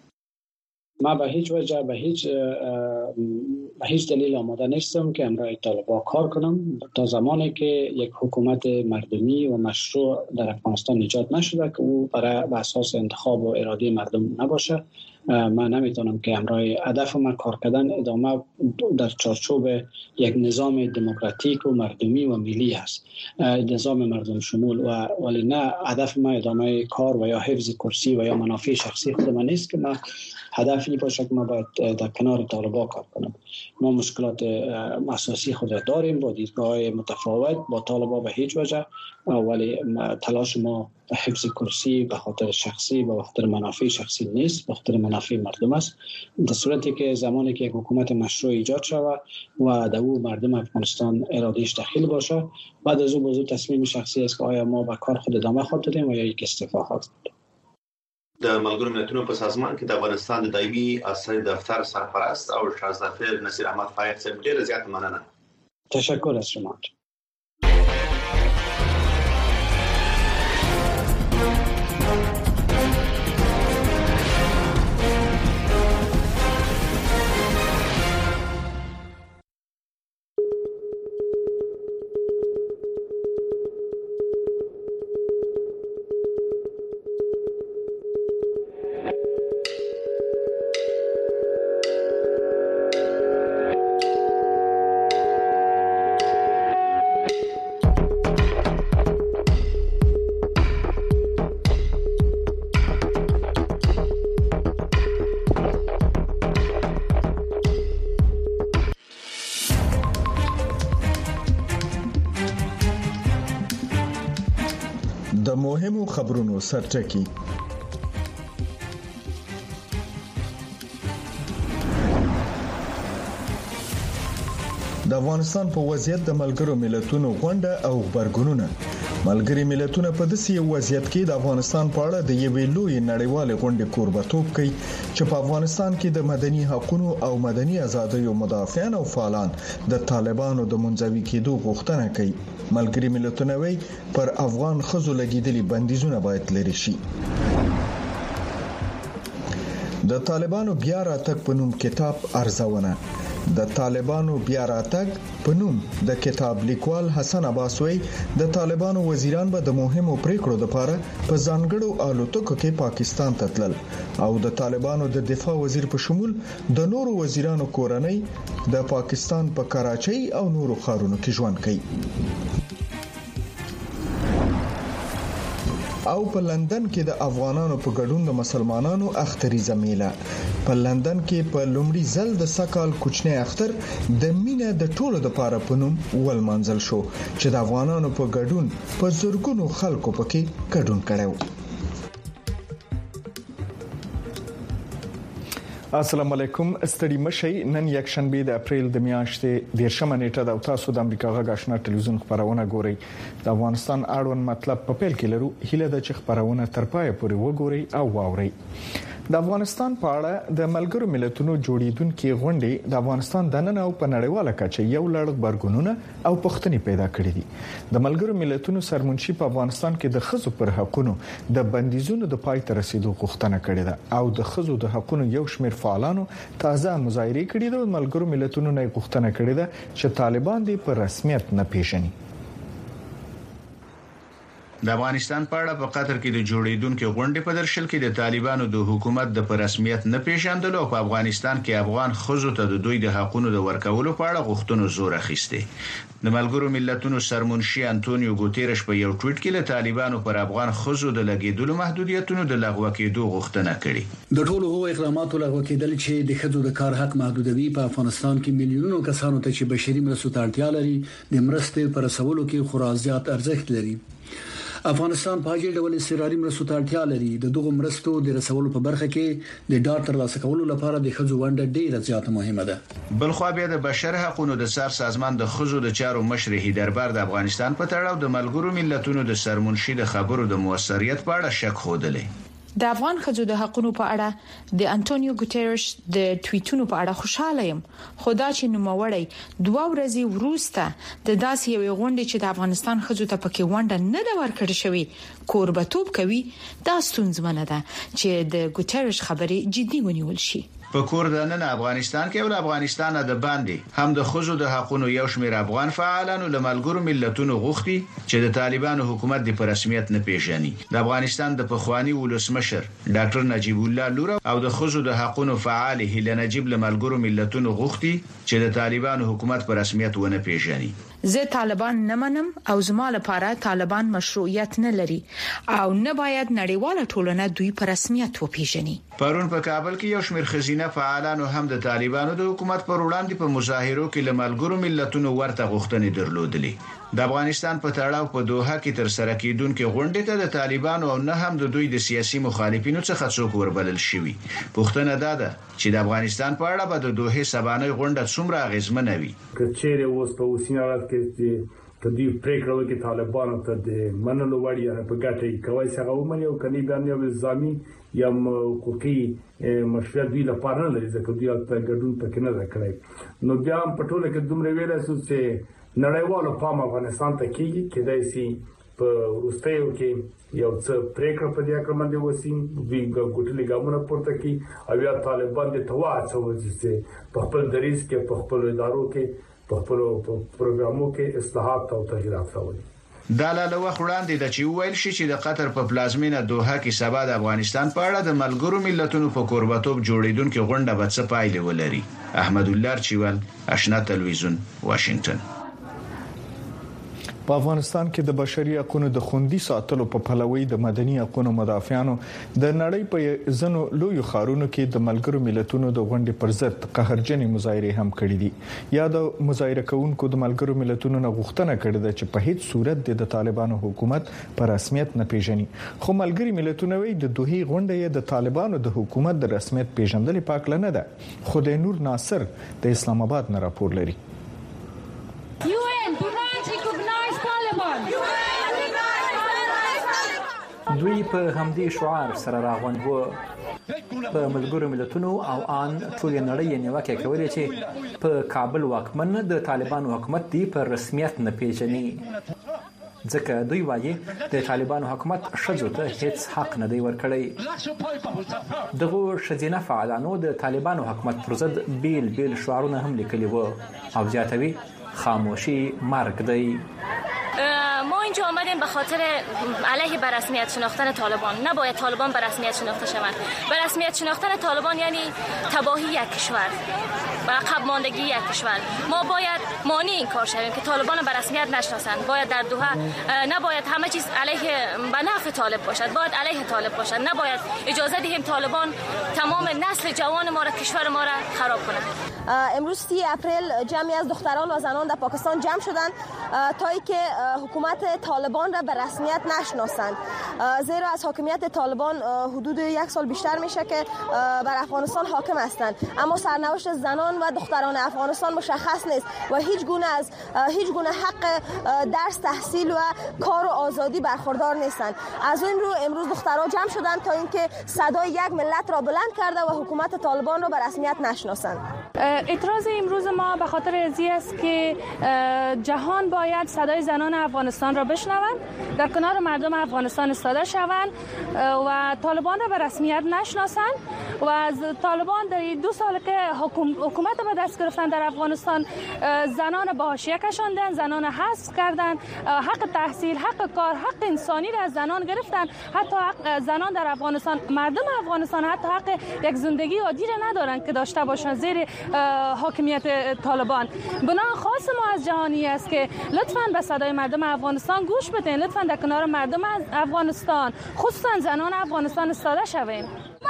ما به هیچ وجه به هیچ دلیل آماده نیستم که همراه طالبان کار کنم تا زمانی که یک حکومت مردمی و مشروع در افغانستان ایجاد نشده که او برای به اساس انتخاب و اراده مردم نباشه. من نمیتونم که همراه هدف من کار کردن ادامه در چارچوب یک نظام دموکراتیک و مردمی و ملی است، نظام مردم شمول، ولی نه هدف من ادامه کار و یا حفظ کرسی و یا منافع شخصی خود من نیست که من هدفی باشه که ما باید در کنار طالبان کار کنم. ما مشکلات اساسی خود را داریم با دیدگاه متفاوت با طالبان به هیچ وجه، ولی تلاش ما حفظ کرسی به خاطر شخصی و به خاطر منافع شخصی نیست، به خاطر منافع مردم است. در صورتی که زمانی که یک حکومت مشروع ایجاد شود و در او مردم افغانستان ارادهش دخیل باشه، بعد از او موضوع تصمیم شخصی است که آیا ما به کار خود ادامه خواهد دادیم و یا یک استعفا خواهد دادیم. د ملګرو ملتونو په سازمان کې د افغانستان د دایمي اصلي دفتر سرپرست او شاهزاده نصیر احمد فایق صاحب ډیره زیاته مننه. تشکر از شما. د مهمو خبرونو سرټکی. د افغانستان په وضعیت د ملګرو ملتونو غونډه او خبرګونونه. ملګری ملتونه په داسې وضعیت کې د افغانستان په اړه د یوې لوی نړیوالې غونډې کوربتوب کوي چې په افغانستان کې د مدني حقوقو او مدني ازادیو مدافعان او فعالان د طالبانو د منځوي کېدو غوښتنه کوي. ملګری ملتونه وایي پر افغان ښځو لګیدلي بندیزونه باید لرې شي. د طالبانو بیا راتګ په نوم کتاب ارزونه. د طالبانو بیا راتګ په نوم د کتاب لیکوال حسن عباس وی د طالبانو وزیران به د مهمو پریکړو لپاره په ځانګړو الوتکو کې پاکستان ته تلل او د طالبانو د دفاع وزیر په شمول د نورو وزیرانو کورنۍ د پاکستان په کراچۍ او نورو ښارونو کې ژوند کوي. او په لندن کې د افغانانو په ګډون د مسلمانانو اختریزه میله. په لندن کې په لومړي ځل د سکال کوچنی اختر د مینه د ټولو د پاره په نوم ولمنځل شو چې د افغانانو په ګډون په زورګونو خلکو پکې ګډون کړو. السلام علیکم. ستړي مشي. نن یک شنبه د اپریل د میاشتې 10مه نیټه د تاسو د امریکا غږ آشنا ټلویزیون خبرونه ګوري. د افغانستان اړوند مطلب په پیل کې لرو. هیله د چ خبرونه تر پای پورې وګورئ او واورئ. د افغانستان په اړه د ملګرو ملتونو جوړیدونکو غونډې د افغانستان د نن او په نړیواله کچه یو لړ خبرګونونه او پوښتنې پیدا کړې دي. د ملګرو ملتونو سرمنشي په افغانستان کې د ښځو پر حقوقو د بندیزونو د پای ته رسیدو غوښتنه کړې ده او د ښځو د حقوقو یو شمېر فعالانو تازه مظاهره کړې ده. ملګرو ملتونو نه غوښتنه کړې ده چې طالبان دې په رسمیت نه پیژني. د افغانستان په اړه په قطر کې د جوړیدونکو غونډې په درشل کې د طالبانو د حکومت د رسمیت نه پیژندلو او په افغانستان کې افغان ښځو ته د دوی د حقوقو د ورکولو په اړه غوښتنو زور اخیسته. د ملګرو ملتونو سرمنشي انټونیو ګوتيرش په یو ټویټ کې له طالبانو پر افغان ښځو د لګیدلو محدودیتونو د لغوه کېدو غوښتنه کړې. د ټولو هغو اقداماتو لغوه کېدل چې د ښځو د کار حق محدودوي په افغانستان کې میلیونونو کسانو ته چې بشري مرستو ته اړتیا لري د مرستې پر رسولو کې خورا زیات ارزښت لري. افغانستان په هغه ډول استقراري مرستو ته اړتیا لري. د دغه مرستو د رسولو په برخه کې د ډاټ ترلاسه کولو لپاره د ښځو ونډه ډیره زیاته مهمه ده. بلخو بیا د بشر حقوقو د سر سازمان د ښځو د چارو مشر هیدربر د افغانستان په تړاو د ملګرو ملتونو د سرمنشي د خبرو د موثریت په اړه شک خوده. د افغان ښځو د حقوقو په اړه د انټونیو ګوتيرش د ټویټونو په اړه خوشاله یم. خدا چې نوموړی 2 ورځې وروسته د داسې یو غونډې چې د افغانستان ښځو ته پکې ونډه نه دا ورکړې شوی کوربتوب کوي دا ستونزمنه ده چې د ګوتيرش خبرې جدي ونیول شي. په کور د نن افغانستان کې ول افغانستان د باندې هم د خزو د حقوقو یو شمېر افغان فعالانو له ملګرو ملتونو غوښتي چې د طالبانو حکومت د رسمیت نه پیژني. د افغانستان د پخوانی ولسمشر ډاکټر نجیب الله لور او د خزو د حقوقو فعال هیله نجیب له ملګرو ملتونو غوښتي چې د طالبانو حکومت په رسمیت ونه پیژني. زه طالبان نه منم او زما لپاره طالبان مشروعیت نه لري او نه باید نړیواله ټولنه دوی په رسمیت وپیژني. پرون په کابل کې یو شمېر خزینه فعالانو هم د طالبانو د حکومت پر وړاندې په مظاهرو کې له ملګرو ملتونو ورته غوښتنې درلودلې. د افغانستان په تړاو په دوحه کې تر سره کېدونکو غونډې ته د طالبانو او نه هم د دوی د سیاسي مخالفینو څخه څوک وربلل شوی. پوښتنه ده چې د افغانستان په اړه به د دوحه سبانه غونډه څومره اغیزمنه وي. کچېره اوس په وسینارات کې چې دوی پریکړه کې طالبانو ته د منلو وړي نه په ګټه کوي څنګه ومني او کني بیان یو ځامي یا حقوقي مشروعیت دی لپاره نه لري ځکه دوی ته ګډون پکې نه راکړي. نو بیا په ټوله کې دومره ویل چې نړیوالو پام افغانستان ته کیږي کېدای شي په روسیو کې یو څه پریکړه په دې اړه باندې وسی دوی ګټلې ګامونه پورته کی او یا طالبان د تواڅو چې په خپل دریس کې په خپل ادارو کې په خپل پروګرامو کې اصلاحات او تغییرات راوړي. دا له وړاندې د چې ویل شي چې د قطر په پلازمینه دوحه کې سبا د افغانستان په اړه د ملګرو ملتونو په کوربتوب جوړیدونکو غونډه به څه پایلې ولري. احمد الله چوال آشنا ټلویزیون واشنگټن. په افغانستان کې د بشري حقوقو د خوندي ساتلو په پلوي د مدني حقوقو مدافعانو د نړۍ په ځنو لوی خارونو کې د ملګرو ملتونو د غونډې پر ضد قهرجنې مظاهره هم کړې دي یا د مظاهره کوونکو د ملګرو ملتونو نه غوښتنه کړې ده چې په هیڅ صورت د طالبانو حکومت په رسمیت نه پیژني خو ملګري ملتونه وایي د دوه غونډې د طالبانو د حکومت د رسمیت پیژندل پاک لنه ده خو د نور ناصر د اسلام آباد نه راپور لري دوی په همدې شعار سره راغونډ وو په ملګرو ملتونو او ان ټول نړۍ نیوکه کوي چې په کابل واکمن د طالبانو حکومت دی په رسمیت نه پیژني ځکه دوی وایي د طالبانو حکومت شذو ته هیڅ حق نه دی ورکړی دغه شذینه فعالانو د طالبانو حکومت پر ضد بیل شعارونه هم لیکلي وو او زیاتوي خاموشی مرگ دی ما اینجا آمدیم به خاطر علیه به رسمیت شناختن طالبان. نباید طالبان به رسمیت شناخته شوند. به رسمیت شناختن طالبان یعنی تباهی یک کشور و عقب ماندگی یک کشور. ما باید مانع این کار شویم که طالبان به رسمیت نشناسند. باید در دوحه نباید همه چیز علیه به نفع طالب باشد. باید علیه طالب باشد. نباید اجازه دهیم طالبان تمام نسل جوان ما را کشور ما را خراب کنند. امروز 30 اپریل جمعی از دختران و زنان در پاکستان جمع شدند تا اینکه حکومت طالبان را به رسمیت نشناسند زیرا از حاکمیت طالبان حدود 1 سال بیشتر میشه که بر افغانستان حاکم هستند اما سرنوشت زنان و دختران افغانستان مشخص نیست و هیچ گونه حق درس تحصیل و کار و آزادی برخوردار نیستند. از این رو امروز دختران جمع شدند تا اینکه صدای یک ملت را بلند کرده و حکومت طالبان را به رسمیت نشناسند. اعتراض امروز ما به خاطر ازی است که جهان باید صدای زنان افغانستان را بشنوند در کنار مردم افغانستان ایستاده شوند و طالبان را به رسمیت نشناسند و از طالبان در 2 سال که حکومت به دست گرفتن در افغانستان زنان به حاشیه کشاندن، زنان حذف کردند، حق تحصیل، حق کار، حق انسانی را از زنان گرفتن. حتی حق زنان در افغانستان، مردم افغانستان حتی حق یک زندگی عادی را ندارند که داشته باشند زیر حاکمیت طالبان. بنابراین خواست ما از جهانی است که لطفاً به صدای مردم افغانستان گوش بدین، لطفاً در کنار مردم افغانستان خصوصاً زنان افغانستان ایستاده شویم.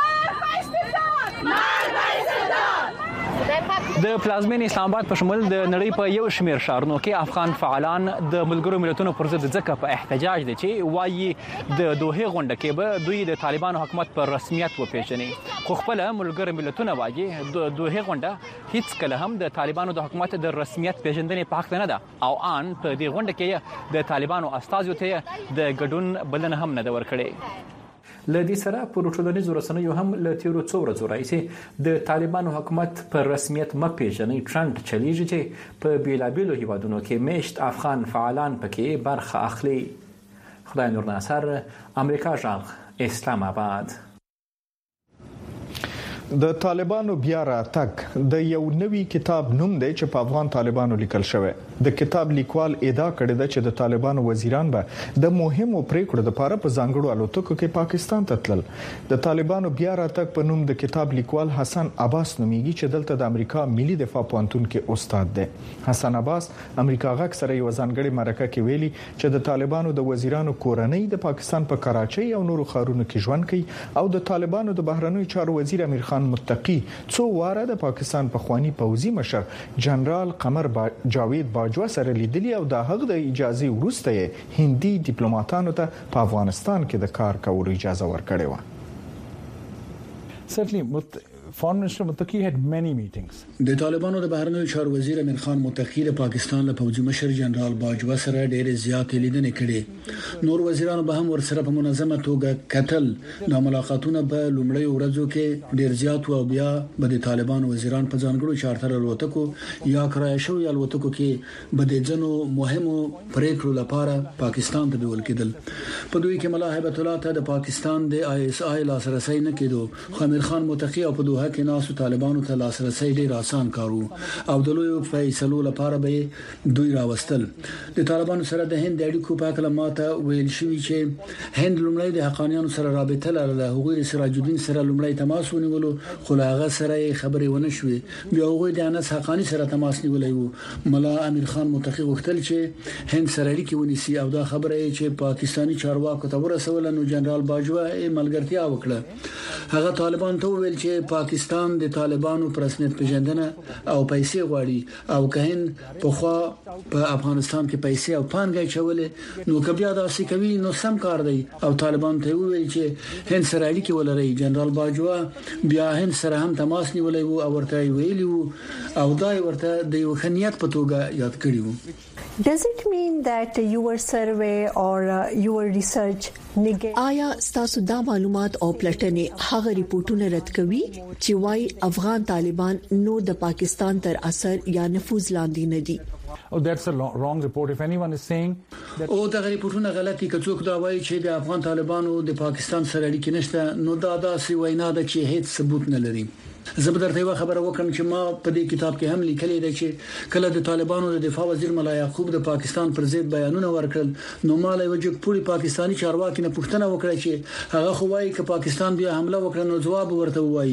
د پلازمین اسلام آباد په شمول د نړۍ په یو شمیر شهرونو کې افغان فعالان د ملګرو ملتونو پر ضد ځکه په احتجاج دي چې وایي د دوه غونډه کې به دوی د طالبانو حکومت پر رسمیت وپیژني خو خپل ملګرو ملتونه وایي د دوه غونډه هیڅ کله هم د طالبانو د حکومت د رسمیت پیژندنې په حق نه ده او ان په دې غونډه کې د طالبانو استازو ته د ګډون بلنه هم نه ده ورکړې. لدې سره پر ټولنیزو رسنیو هم له تیرو څو ورځو راځي د طالبانو حکومت پر رسمیت مپیژني ټرند چلیږي چې په بیلابیلو هیوادونو کې میشت افغان فعالان پکې برخه اخلي. خدای نور ناصر، امریکا جغ، اسلام آباد. د طالبانو بیا راتګ د یو نوي کتاب نوم دی چې په افغان طالبانو لیکل شوی. د کتاب لیکوال ادعا کړې ده چې د طالبانو وزیران به د مهمو پریکړو لپاره په ځانګړو الوتکو کې پاکستان ته تلل. د طالبانو بیا راتګ په نوم د کتاب لیکوال حسن عباس نومیږي چې دلته د امریکا ملي دفاع پوهنتون کې استاد دی. حسن عباس امریکا غاک سره یو ځانګړي مرکه کې ویلي چې د طالبانو د وزیرانو کورنۍ د پاکستان په کراچۍ او نورو ښارونو کې ژوند کوي او د طالبانو د بهرنیو چارو وزیر امیر خان متقی څو واره د پاکستان پخوانی پوځي مشر جنرال قمر جاوید باجوا سره لیدلی او د هغه د اجازه وروسته هندي ډیپلوماټانو ته په افغانستان کې د کار کولو اجازه ورکړې و. Certainly, Foreign Minister Muttaqi had many meetings. د طالبانو د بهرنیو چارو وزیر امیر خان متقی د پاکستان له پوځي مشر جنرال باجوا سره ډېر زیات لیدنې کړې. نور وزیرانو به هم ورسره په منظمه توګه کتل. د ملاقاتونو په لومړی ورځو کې ډېر زیات او بیا به د طالبانو وزیران په ځانګړو چارتر الوتکو یا کرایه شوی الوتکو کې به د ځنو مهمو پریکړو لپاره پاکستان ته بیول کېدل. په دوی کې ملا هیبت الله ته د پاکستان د ISI لاسرسي نه کېدو. امیر خان متقی او په دوحه کې ناسو طالبانو ته لاسرسي ډیر آسان کارو او د لوی فیصلو لپاره به دوی راوستل. د طالبانو سره د هند اړیکو په اړه ماته ویل شوی چې هند لومړی د حقانیانو سره رابطه لرله. هغوی سراج الدین سره لومړی تماس ونیولو خو هغه سره خبرې ونه شوې. بیا هغوی د انس حقانی سره تماس نیولای وو. ملا امیر خان متقی غوښتل چې هند سره اړیکې ونیسي او دا خبره چې پاکستانی چارواکو ته ورسول. نو جنرال باجوا ملګرتیا وکړه. هغه طالبان ته ویل چې پاکستان د طالبانو پر رسمیت پیژندنه او پیسې غواړي او کهن په خوا په افغانستان کې پیسې او پانګه چولې نو کبیا داسې کوي نو سم کار دی. او طالبان ته ویل چې هند سره اړیکې ولري. جنرال باجوا بیا هند سره هم تماس نیولای وو او ورته ویلی وو او دا ورته د یو خنیت په توګه یاد کړی وو. Does it mean that your survey or your research آیا ستاسو دا معلومات او پلټنې هغه ریپورتونه رد کوي چې وايي افغان طالبان نو د پاکستان تر اثر یا نفوذ لاندې نه دي؟ Oh, that's a wrong report. If anyone is saying that دا ریپورتونه غلطي کڅوک دا وایي چې د افغان طالبانو د پاکستان سره اړیکې نشته نو دا داسې وینا ده چې هیڅ ثبوت نه لري. زبردر ته خبره وکم چې ما په دې کتاب کې هم لیکلي دی چې کله د طالبانو د دفاع وزیر ملا یعقوب د پاکستان پر ضد بیانونه ورکړل نو مال وجه پوری پاکستانی چارواکي نه پوښتنه وکړه چې هغه خو وايي چې پاکستان بیا حمله وکړه نو جواب ورته وایي.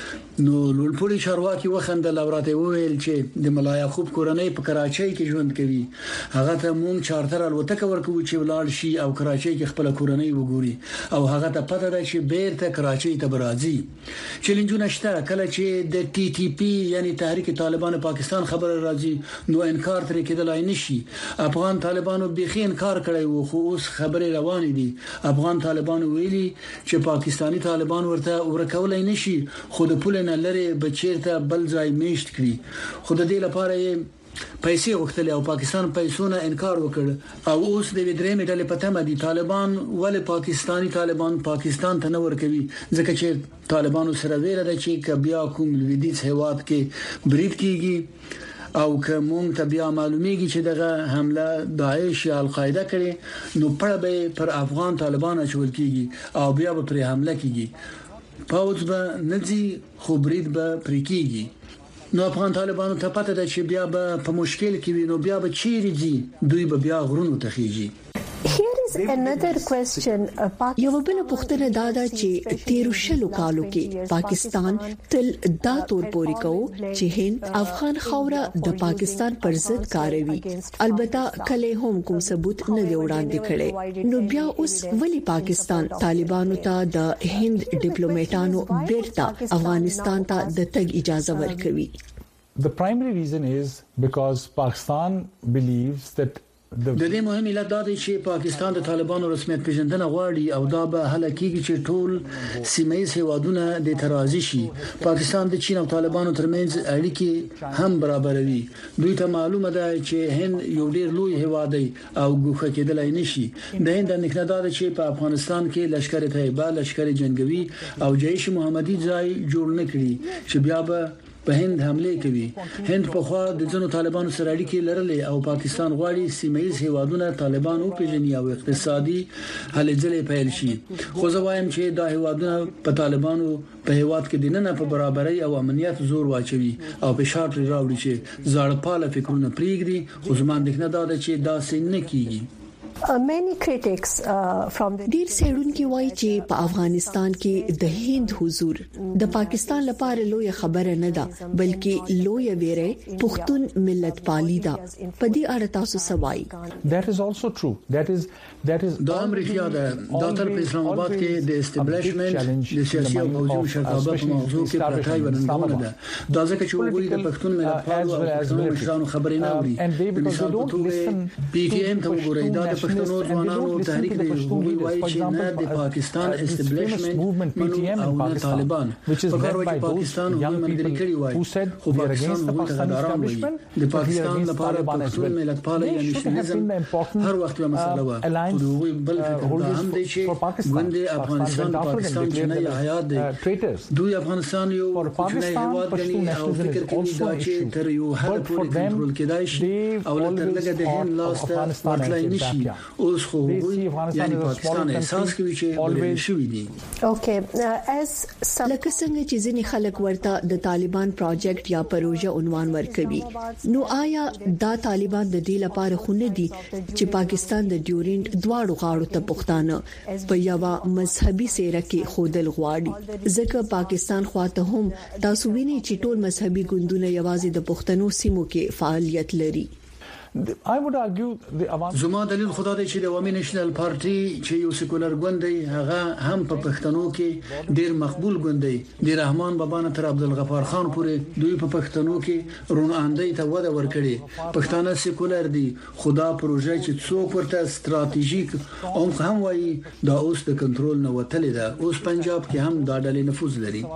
نو لوړپوړي چارواکي وخندل او راته وویل چې د ملا یعقوب کورنۍ په کراچۍ کې ژوند کوي. هغه ته مونږ چارتر الوتکه ورکو چې ولاړ شي او کراچۍ کې خپل کورنۍ وګوري او هغه ته پته ده چې بیرته کراچۍ ته برازي. چیلنجونه شته کله چې د ټي ټي پی یعنی تحریک طالبان پاکستان خبر راځي نو انکار ترې کېدلای نشي. افغان طالبانو بيخي انکار کړی وو خو اوس خبره روانه دي. افغان طالبانو ویلي چې پاکستانی طالبان ورته ورکولای نشي خو د پول نه لري بچیرته بل ځای میشت کړي. خو د دې لپاره پیسې غوښتل او پاکستان پیسونه انکار وکړ او اوس د درېمې ډلې په تمه دي طالبان ولې پاکستانی طالبان پاکستان ته نه ورکوي ځکه چې طالبانو سره ویره ده چې بیا کوم لویدیځ هیواد کې برید کیږي او که مونږ ته بیا معلومیږي چې دغه حمله داعش یا القاعده کړي نو پړه به پر افغان طالبان اچول کیږي او بیا به پر حمله کیږي. پاوځ به نځي خو برید به پرې کیږي. نو افغان طالبانو ته پته ده چې بیا به په مشکل کې وي نو بیا به چیرې ځي دوی به بیا غرونو ته خيږي. Another question یو بل پوښتنه دا ده چې 13 کالو کې پاکستان تل دا تور پوري کو چې هند افغان خوره د پاکستان پر ضد کاروي. البته کله هم کوم ثبوت نه دی وړاندې کړي. نو بیا اوس ولی پاکستان طالبانو ته د هند ډیپلوماټانو بیرته افغانستان ته د تګ اجازه ورکوي؟ The primary reason is because Pakistan believes that د دې مهم علت دا دی چې پاکستان د طالبانو رسمیت پیژندنه غواړي او دا به هله کېږي چې ټول سیمایي هیوادونه د ترازی شي. پاکستان د چین او طالبانو ترمنځ اړیکې هم برابروي. دوی ته معلومه ده چې هند یو ډیر لوی هیواد دی او ګوښه کېدلای نشي. د هند اندېښنه ده چې په افغانستان کې لشکره طیبه لشکره جنگوي او جیش محمدي ځای جوړ نکړي چې بیا به په هند حمله کوي. هند په خوا د ځینو طالبانو سره اړیکې لرلې او پاکستان غواړي سیمایي هیوادونه طالبان او پیژني او اقتصادي هلې ځلې پیل شي. خو زه وایم چې دا هیوادونه په طالبانو په هیواد کې د نن په برابرۍ او امنیت زور واچوي او په شاړ راوړي چې زړپاله فکرونه پریږدي. خو زموږ اندېښنه ده چې دا څنګه نه کیږي. Many critics from the ډیر څېړونکي وایي چې په افغانستان کې د هند حضور د پاکستان لپاره لوی خبره نه ده بلکې لوی ویره پښتون ملت پالي ده. په دې اړه تاسو څه وایي؟ That is also true. That is دا امریکا ده د تر اسلام آباد کې د استابلیشمنت د سیاسي او پوځي مشرتابه په موضوع کې پرتای ورننګونه ده. دا ځکه چې وګورئ د پښتون ملت پالو او مشرانو خبرې نه اوري. مثال په توګه پی ټی ایم ته وګورئ دا د پښتنو ځوانانو تحریک دی وګورئ وایي چې نه د پاکستان استابلیشمنت او نه طالبان په کار وایي پاکستان هم ملګری کړی وایي خو پاکستان هغه ته غداران وایي. د پاکستان لپاره پښتون ملت پال یا نشنلیزم هر وخت یو مسله و. دوی بل فکر هم دی چې ګوند افغانستان پاکستان چې نه حیات دی. دوی افغانستان یو کوچنی هیواد دی او فکر کوي دا چې تر یو حد پورې کنټرول کېدای شي او تر لږه د هند لاس ته ورتلای نشي. اوس خو یعنی پاکستان احساس کوي چې بریالي شوی دي. اوکې لکه څنګه چې ځینې خلک ورته د طالبان پروژیکټ یا پروژه عنوان ورکوي، نو آیا دا طالبان د دې لپاره خونه دي چې پاکستان د ډیورنډ دواړو غاړو ته پښتانه په یو مذهبي سیره کې خودل غواړي؟ ځکه پاکستان خواته هم تاسو وینئ چې ټول مذهبي ګوندونه یوازې د پښتنو سیمو کې فعالیت لري. زما دلیل خدا دی چې د عوامي نېشنل پارټي چې یو سیکولر ګوند دی هغه هم په پښتنو کې ډیر مقبول ګوند دی. د رحمان بابا نه تر عبدالغفار خان پورې دوی په پښتنو کې روناندۍ ته وده ورکړي. پښتانه سیکولر دي، خدا پروژه چې څوک ورته ستراتیژیک هم وایي دا اوس د کنټرول نه وتلې ده. اوس پنجاب کې هم دا ډلې نفوذ لري.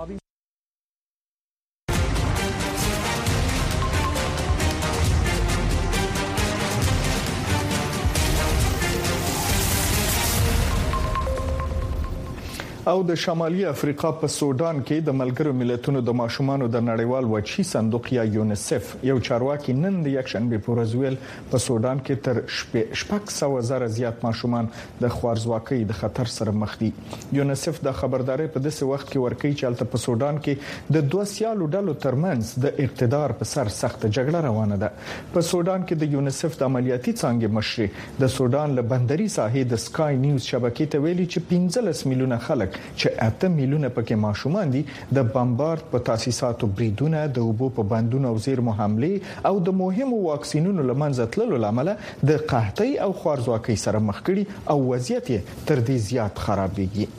او د شمالي افریقا په سودان کې د ملګرو ملتونو د ماشومانو د نړیوال وچی صندوق یا یونیسف یو چارواکي نن د یک شنبه په ورځ ویل په سودان کې تر 600,000 زیات ماشومان د خوارزواکۍ د خطر سره مخ دي. یونیسف د خبرداري په داسې وخت کې ورکړي چې البته په سودان کې د دوه سیالو ډلو ترمنځ د اقتدار په سر سخت جګړه روانه ده. په سودان کې د یونیسف د عملیاتي څانګې مشر د سودان له بندري ساحې د سکای نیوز شبکې ته ویلي چې 15 میلیونه خلک چې 8 میلیونه پکې ماشومان دي د بمبارد په تاسیساتو بریدونه، د اوبو په بندونو او زیرمو حمله او د مهمو واکسینونو لمنځه تللو لامل د قحطۍ او خوارزواکۍ سره مخ کړي او وضعیت تر دې زیات خرابېږي.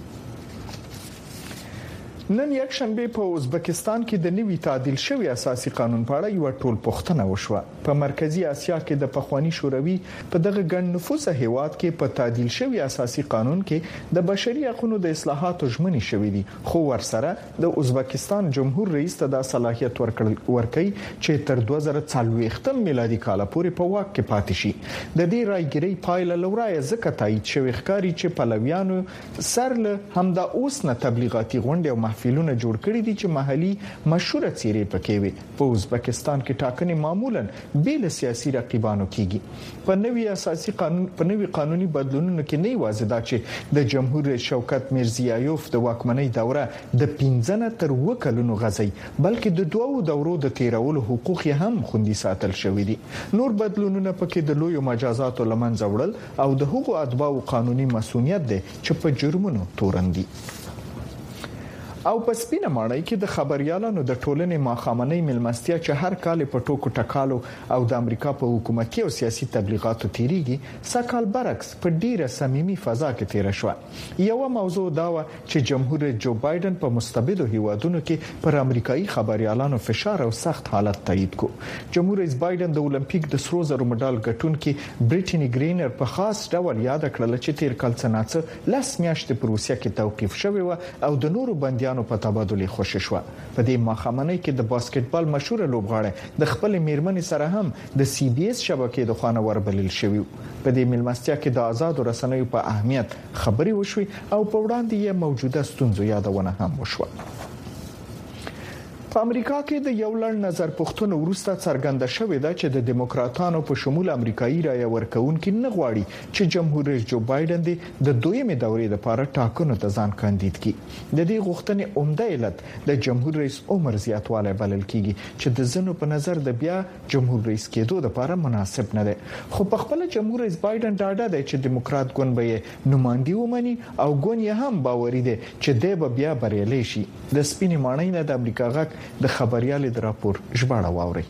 نن یک شنبه په ازبکستان کې د نوي تعدیل شوی اساسي قانون په اړه یو ټول پوښتنه وشوه. په مرکزی اسیا کې د پخوانی شوروي په دغه ګڼ نفوذه هیواد کې په تعدیل شوی اساسي قانون کې د بشري حقوقو د اصلاحاتو ژمنې شوې دي، خو ورسره د ازبکستان جمهور رئیس ته د صلاحیت ورکړي چې تر 2040 میلادي کال پورې په واک کې پاتې شي. د دې رايګرۍ پایله لورای زکه تایید شوی ښکاری چې پلویانو سر له همدا اوس نه تبلیغاتي غونډې او محفلونه جوړ کړي دي چې محلي مشهور څیرې پکې وي. په ازبکستان کې ټاکنې معمولا بیل سیاسي رقیبانو کیږي. په نوي اساسي قانون په نوي قانوني بدلونونو کې نه یوازې دا چې د جمهور رئیس شوکت میرزیایوف د واکمنۍ دوره د 15 تر 2 کلونو غځي، بلکې د دوو دورو د تیرولو حقوق هم خوندي ساتل شوې دي. نور بدلونونه پکې د لوی مجازاتو لمنځه وړل او د حقوقو اتباع قانوني مسؤلیت دي چې په جرمونو تورندي. او په سپینه ماڼۍ کې د خبريالانو د ټولنې ماخامنۍ ملمستیا چې هر کال په ټوکو ټکالو او د امریکا په حکومتي او سیاسي تبلیغاتو تیریږي، سکهال برعکس په ډیره صمیمي فضا کې تیر شو. یو موضوع دا و چې جمهور رئیس جو بایدن په مستبدو هیوادونو کې پر امریکایي خبريالانو فشار او سخت حالت تایید کو. جمهور رئیس بایدن د اولمپیک د سرو زرو مډال ګټونکي بریټنی ګرینر په خاص ډول یاد کړل چې تیر کال څنګه لاس میاشتې په روسیا کې توقيف شوی و او د نورو بنديانو په تبادله خوشی شو. په دې مخامنۍ کې د باسکټبال مشهور لوبغاړی د خپل میرمنې سره هم د سی بي اس شبکې د خوانه وربلل شوی. په دې ملمستیا کې د آزاد رسنیو په اهمیت خبري وشوي او په وړاندې یې موجوده ستونزو یادونه هم وشوه. په امریکا کې د یو لړ نظر پوښتنو وروسته څرګنده شوې ده چې د دیموکراتانو په شمول امریکایي رای ورکوونکي نه غواړي چې جمهور رئیس جو بایدن د دویمه دورې لپاره ټاکنو ته ځان کاندید کړي. د دې غوښتنې عمده علت د جمهور رئیس عمر زیاتوالی بلل کیږي چې د زنو په نظر د بیا جمهور رئیس کېدو لپاره مناسب نه ده. خو په خپل جمهور رئیس بایدن ډاډه دی چې دیموکرات ګوند به نمائندګي ومني او ګوند یې هم باوري دی چې دی به بیا بریالي شي. د سپینې ماڼۍ نه د امریکا غږ د خبريالي د راپور ژباړه واوري.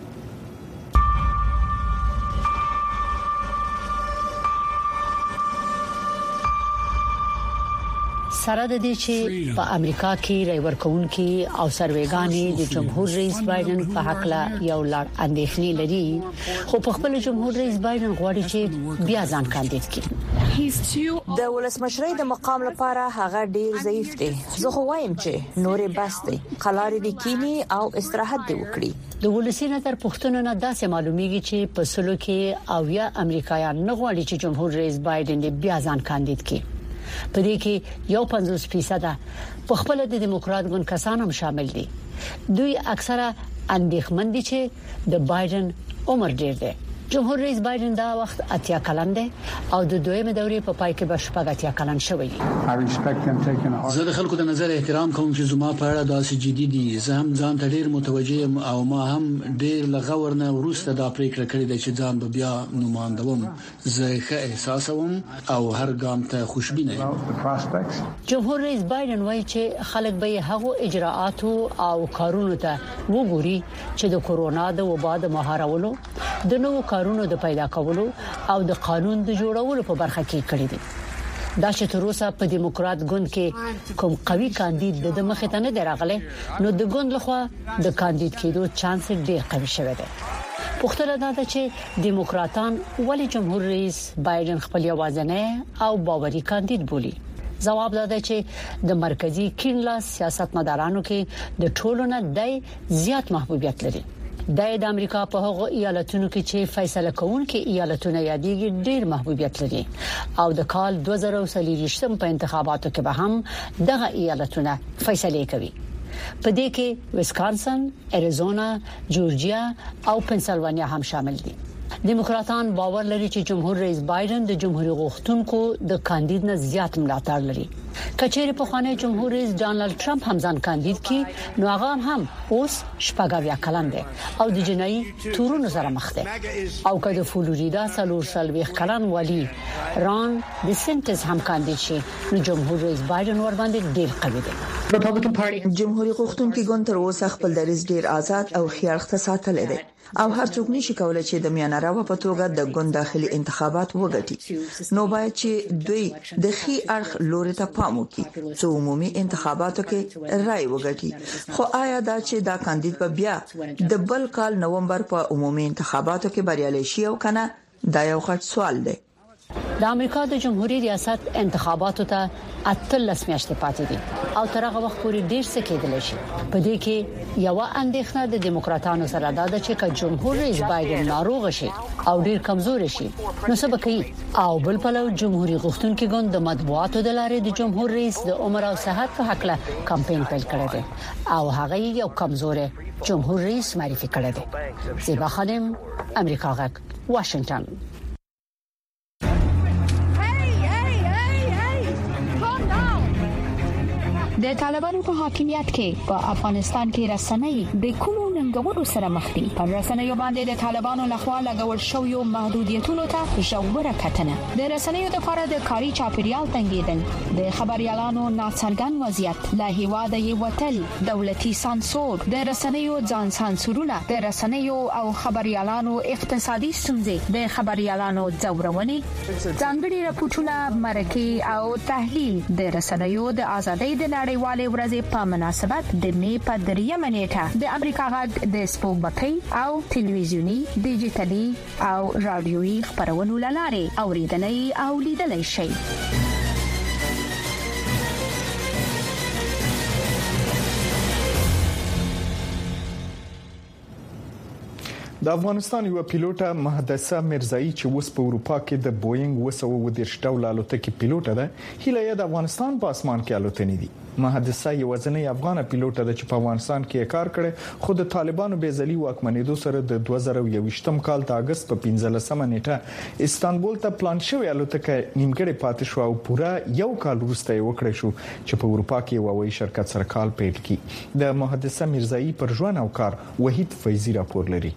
سره د دې چې په امریکا کې رای ورکوونکي او سروېګانې د جمهور رئیس بایدن په حق لا یو لړ اندېښنې لري، خو په خپل جمهور رئیس بایدن غواړي چې بیا ځان کاندید کړي. د ولسمشرۍ د مقام لپاره هغه ډیر ضعیف دی. زه خو وایم چې نورې بس دی، قلارې د کینی او استراحت دی وکړي. د ولسی نظر پښتون نه داسې معلومیږي چې په سلو کې او یا امریکایان نه غواړي چې جمهور رئیس بایدن بیا ځان کاندید کړي. په دې کې یو 50% په خپل د دیموکرات ګوند کسان هم شامل دي. دوی اکثره اندېښمن دي چې د بایدن عمر ډیر دی جمهور رئیس بایدن دا وخت اتیا کلن دی او د دویمه دورې په پای کې بشپږ اتیا کلن شوی دی. زه د خلکو د نظر احترام کوم چې زما په اړه داسې جدي دي. زه هم ځان ته ډیر متوجه یم او ما هم ډیر لغورنه ورسته دا پریکړه کړې ده چې ځان به بیا نوماندوم. زه ښه احساسوم او هر ګام ته خوشبینه یم. جمهور رئیس بایدن وایي چې خلک به هغه اجراءات او کارونو ته وګوري چې د کورونا د وبا د مهارولو د نوو کارونو د پیدا کولو او د قانون د جوړولو په برخه کې کړی دي. دا چې تر اوسه په دیموکرات ګوند کې کوم قوي کاندید د مخې ته نه دراغله نو د ګوند لخوا د کاندید کېدو چانس ډېر قوي شوی دی. پوښتنه دا ده چې دیموکراتان ولې جمهور رئیس بایدن خپل یوازینی او باوري کاندید بولي. جواب دا ده چې د مرکزی کینلا سیاستمدارانو کې د ټولو نه د زیات محبوبیت لري. د امریکا په هغو ایالتونو کې چې فیصله کوونکي ایالتونه یادېږي ډېر محبوبیت لري او د کال 2023 په انتخاباتو کې به هم دغه ایالتونه فیصله کوي. په دې کې ویسکانسن، اریزونا، جورجیا او پنسلوانیا هم شامل دي. دیموکراتان باور لري چې جمهور رئیس بایدن د جمهوریت غوښتونکو د کاندید نه زیات ملاتړ لري. کچېره په خانه جمهور رئیس ډانلډ ټرمپ هم ځان کاندید کی نو هغه هم اوس شپږاویا کلن دی او د جنایي تورونو سره مخ دی. او که د فلوریدا څلور سالويخ کلن والی ران ډیسنټس هم کاندید شي نو جمهور رئیس بایدن ور باندې ډیر قوي دی. جمهوریت غوښتونکي ګوند تر اوسه خپل دریځ ډیر آزاد او خیال اختصاص لري او هر څوک نشي کولای چې د میانراوه په توګه د ګوند داخلي انتخابات وګټي. نو باید چې دوی د خي اړخ لوري ته پام وکړي چې عمومي انتخاباتو کې رائے وګټي. خو آیا دا چې دا کاندید په بیا د بل کال نومبر په عمومي انتخاباتو کې بریالي شي او کنه دا یو غټ سوال دی. د امریکا د جمهوریت ریاست انتخاباتو ته 18 میاشتې پاتې دي او تر هغه وخت پورې ډیر څه کېدلی شي. په دې کې یو اندېښنه د دیموکراتانو سره ده چې جمهور رئیس بایدن ناروغ شي او ډیر کمزور شي نو څه وکړي. او بل پلو جمهوریت غوښتونکي ګوند د مطبوعاتو د لارې د جمهور رئیس د عمر او صحت په حق له کمپاین پیل کړی دی او هغه یو کمزور جمهور رئیس معرفي کړی دی. زیبا خانم، امریکا غږ، واشنگټن. د طالبانو په حاکمیت کې په افغانستان کې رسنۍ د کومو ننګونو سره مخ دي؟ پر رسنیو باندې د طالبانو لخوا لګول شوی محدودیتونو ته ژوره کتنه، د رسنیو لپاره د کاري چاپیریال تنګیدل، د خبريالانو ناڅرګند وضعیت، له هیواده یې وتل، دولتي سانسور، د رسنیو ځان سانسورونه، د رسنیو او خبريالانو اقتصادي ستونزې، د خبريالانو ځورونې، ځانګړي راپورټونه، مرکه او تحلیل، د رسنیو د ازادۍ د نړیوالې ورځې په مناسبت د می په 3 نیټه د امریکا غږ د سپوږمکۍ او ټلویزیونی، ډیجیټلي او رادیويي خبرونو لاره اوریدلای او لیدلای شي. د افغانستان یو پیلوټه مهدسه مرزایی چې اوس په اروپا کې د بوئنګ 910 ډول الوتکې پیلوټه ده، هیله یې د افغانستان په اسمان کې الوتنې دي. مهدسه یو ځنې افغان پیلوټه ده چې په افغانستان کې کار کړي، خو د طالبانو بېځلي واکمنېدو سره د 2021 کال د اگست په 15 نیټه استانبول ته پلان شوی الوتکه نیمګړې پاتې شو او پورا یو کال وروسته یې وکړې شو چې په اروپا کې هوایي شرکت سره کال پیل کړي. د مهدسه مرزایی پر ژوند او کار وحید فیضی راپور لري.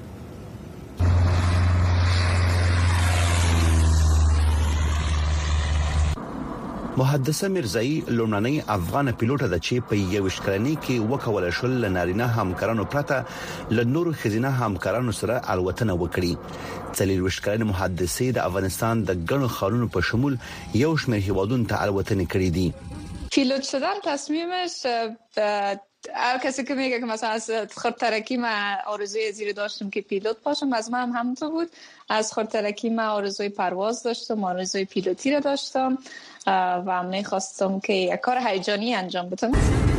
مهدسه مرزایی لومړنۍ افغان پیلوټه ده چې په 21 کلنۍ کې وکول شول لنارینه همکارانو پرته ل نورو خزینه همکارانو سره الوتنه وکړي. 23 کلنۍ مهدسه د افغانستان د ګڼو خارونو په شمول یو شمېر هیوادونو ته الوتنه کړې دي. پیلوت شدن تصمیمش هر کسی که میگه که مثلا از خودترکی من آرزوی زیر داشتم که پیلوت باشم، از من هم همونطور بود. از خودترکی من آرزوی پرواز داشتم، آرزوی پیلوتی رو داشتم و میخواستم که یک کار هیجانی انجام بدم.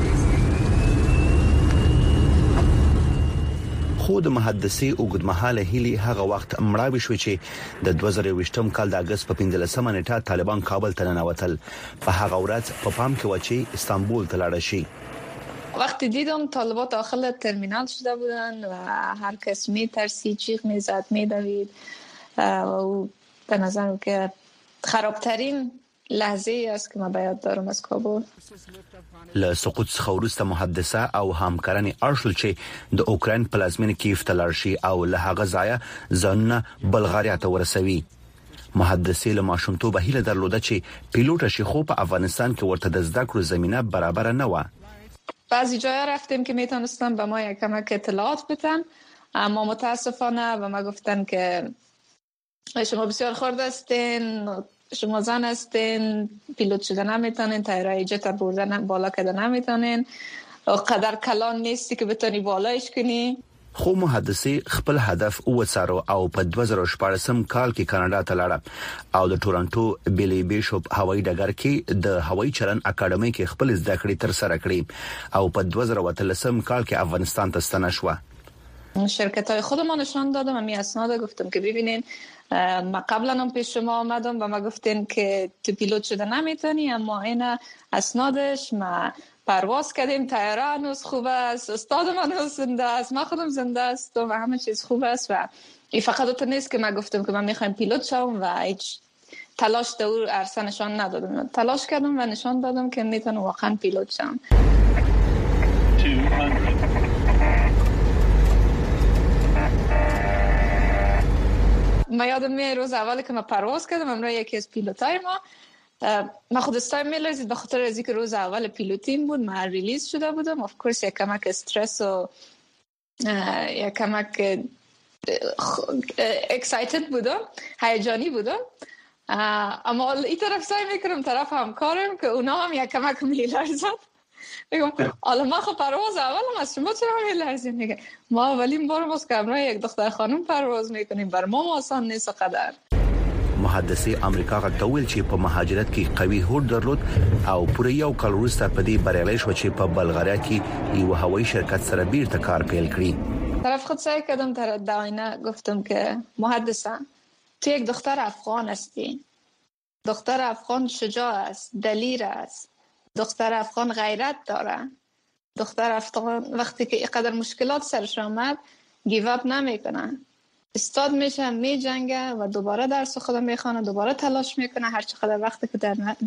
خود مهدسه اوږدمهاله هیلي هغه وخت مړاوي شو چې د 2020 کال د اگست په 15 نیټه طالبان کابل ته ننوتل. په هغه ورځ په پام کې و چې استانبول ته لاړ شي. وقتی دیدم طالبات داخل ترمینال شده بودن و هر کس میترسید، جیغ میزد، میدوید و به نظرم که خرابترین لحظه است که ما باید دارم از کابل. له سقوط څخه وروسته محدثه او همکارانی ارشل چې د اوکراین پلازمینه کیف ته لاړ شي او له هغه ځایه ځانونه بلغاریا ته ورسوي. محدثه له ماشومتوبه هیله درلوده چې پیلوټ شي، خو په افغانستان کې ورته د زده کړو زمينه برابر نه و. بعضی جاها رفتیم که میتونستم به ما یک کمک اطلاعات بدن، اما متاسفانه به ما گفتن که شما بسیار خرد هستین، شما زن هستین، پیلوت شدن نمیتونین، تایرای جت بردن بالا کردن نمیتونین، قدر کلان نیستی که بتونی بالایش کنی. خو محدثه خپل هدف وڅارو او په 2014 کال کې کاناډا ته لاړه او د ټورنټو بیلی بیشوپ هوایي ډګر کې د هوایي چلن اکیډمي کې خپل زده کړې تر سره کړې او په 2013 کال کې افغانستان ته ستنه شو. شرکت‌های خودمان نشان دادم و می اسناد گفتم که ببینین ما قبلا هم پیش شما آمدم و ما گفتین که تو پیلوت شده نمیتونی، اما این اسنادش ما پرواز کردیم، طیاره هنوز خوب است، استاد من هنوز زنده است، ما خودم زنده هستم و همه چیز خوب است و این فقط نیست که من گفتم که من میخوایم پیلوت شوم و هیچ تلاش دور عرصه نشان ندادم. تلاش کردم و نشان دادم که میتونم واقعا پیلوت شوم. ما یادم میاد روز اولی که ما پرواز کردم همراه یکی از پیلوتای ما خود استایم میلرزید به خاطر از اینکه روز اول پیلوتیم بود، ما ریلیز شده بودم. اف کورس یک کمک استرس و یک کمک اکسایتد بودم، هیجانی بودم، اما این طرف سعی میکنم طرف همکارم که اونا هم یک کمک میلرزن. میگم حالا ما خب پرواز اولم از شما چرا میلرزین؟ میگه ما اولین بار ماست که همراه یک دختر خانم پرواز میکنیم، بر ما آسان نیست قدر. محدثه امریکا غوښتل چې په مهاجرت کې قوي هوډ درلود او پوره یو کال وروسته په دې بریالي شو چې په بلغاریا کې یو هوایي شرکت سره بیرته کار پیل کړی. طرف خود سعی کردم در آینه گفتم که محدثه تو یک دختر افغان هستی، دختر افغان شجاع است، دلیر است، دختر افغان غیرت داره، دختر افغان وقتی که اینقدر مشکلات سرش آمد گیو اپ نمیکنه، استاد میشه، میجنگه و دوباره درس خودم میخونه، دوباره تلاش میکنه، هر چقدر وقتی که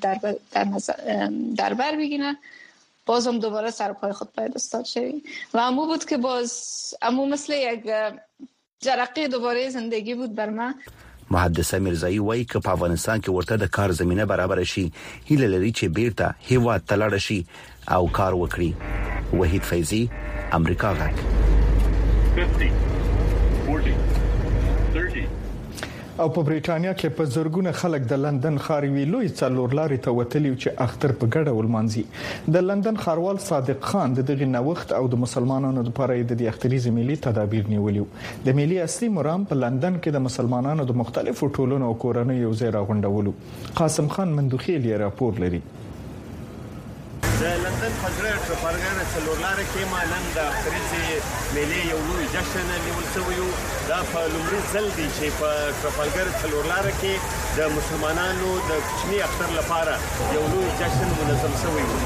در بر بگیره بازم دوباره سر پای خود باید استاد شوی. و امو بود که باز امو مثل یک جرقه دوباره زندگی بود بر من. محدثه میرزایی وایي که په افغانستان کې ورته د کار زمينه برابر شي، هیله لري چې بیرته هیواد ته لاړ شي او کار وکړي. وحید فیضی، امریکا غږ. 50 40 30 او په بریټانیا کې په زرګونه خلک د لندن ښار وی لوی څلورلارې ته وتلی چې اختر په ګډه ولمانځي. د لندن ښاروال صادق خان دغه نوښت او د مسلمانانو لپاره د اختریزي ملي تدابیر نیولیو. د ملي اصلي مرام په لندن کې د مسلمانانو د مختلفو ټولنو او کورنیو یو ځای راغونډولو. قاسم خان مندوخیل یې راپور لري. د لندن فضرې ټرافالګر څلورلارې کې مانن د اختریزي ملي یو لوی جشن نیول شوی و. دا په لومړي ځل دی چې په ټرافالګر څلورلارې کې د مسلمانانو د کوچني اختر لپاره یو لوی جشن منظم شوی و.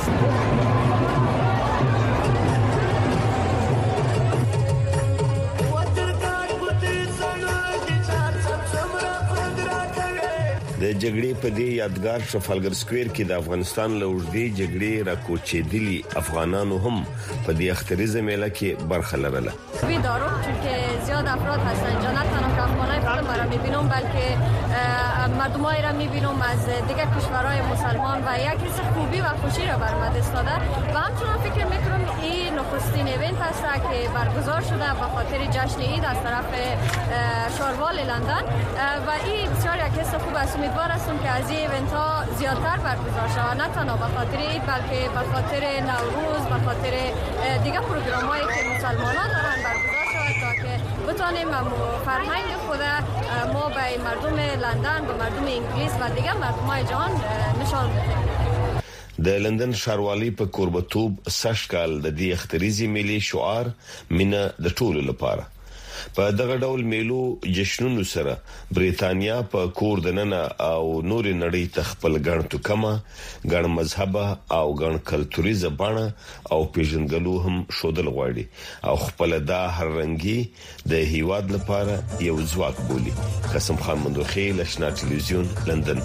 د جګړې په دې یادګار ټرافالګر سکوير کې د افغانستان له اوږدې جګړې راکوچېدلي افغانانو هم په دې اختریزه میله کې برخه لرله. دارم چون که زیاد افراد هستن، اینجا نه تنها کارکنان خودم را میبینم بلکه مردمایی را میبینم از دیگر کشورهای مسلمان و یک حس خوبی و خوشی را بر من دستاده و همچنان فکر میکنم این نخستین ایونت است که برگزار شده به خاطر جشن عید از طرف شاروال لندن و این بسیار یک حس خوب است. امیدوار هستم که از این ایونت ها زیادتر برگزار شود، نه تنها به خاطر عید بلکه به خاطر نوروز، به خاطر دیگر پروگرام هایی که مسلمان ها دارن برگزار شود تا که بتانیم فرهنگ خود ما به مردم لندن، به مردم انگلیس و دیگر مردم های جهان نشان بدیم. د لندن ښاروالۍ په کوربتوب سږ کال د دې اختریزي ملي شعار مینه د ټولو لپاره په دغه ډول میلو جشنونو سره بریتانیا په کور دننه او نور نړۍ ته خپل ګڼ توکمه ګڼ مذهبه او ګڼ کلتوري زبانه او پیژنګلو هم شودل غواړي او خپل دا هر رنګي د هیواد لپاره یو ځواک بولي. قسم خان مندوخی، آشنا ټلویزیون، لندن.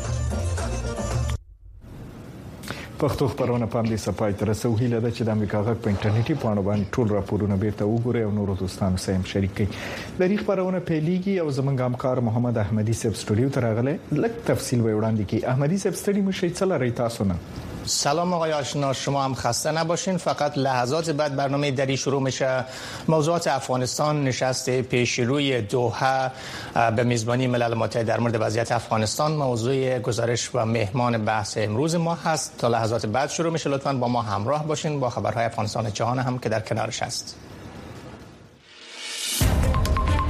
پښتو خبرونه په دې صفای تر څو هیله ده چې د امریکا غږ په انټرنیټي پاڼو باندې ټول راپورونه بیرته وګورئ او نورو دوستانو سره هم شریک کړئ. د ریښ خبرونه پیلېږي او زمونږ همکار محمد احمدي صاحب سټوډیو ته راغلی، لږ تفصیل وړاندې کړي. احمدي صاحب ستړي مشئ، څه لري تاسو نه؟ سلام آقای آشنا، شما هم خسته نباشین. فقط لحظات بعد برنامه دری شروع میشه. موضوعات افغانستان، نشست پیشروی دوحه به میزبانی ملل متحد در مورد وضعیت افغانستان موضوع گزارش و مهمان بحث امروز ما هست. تا لحظات بعد شروع میشه، لطفاً با ما همراه باشین با خبرهای افغانستان جهان هم که در کنارش هست.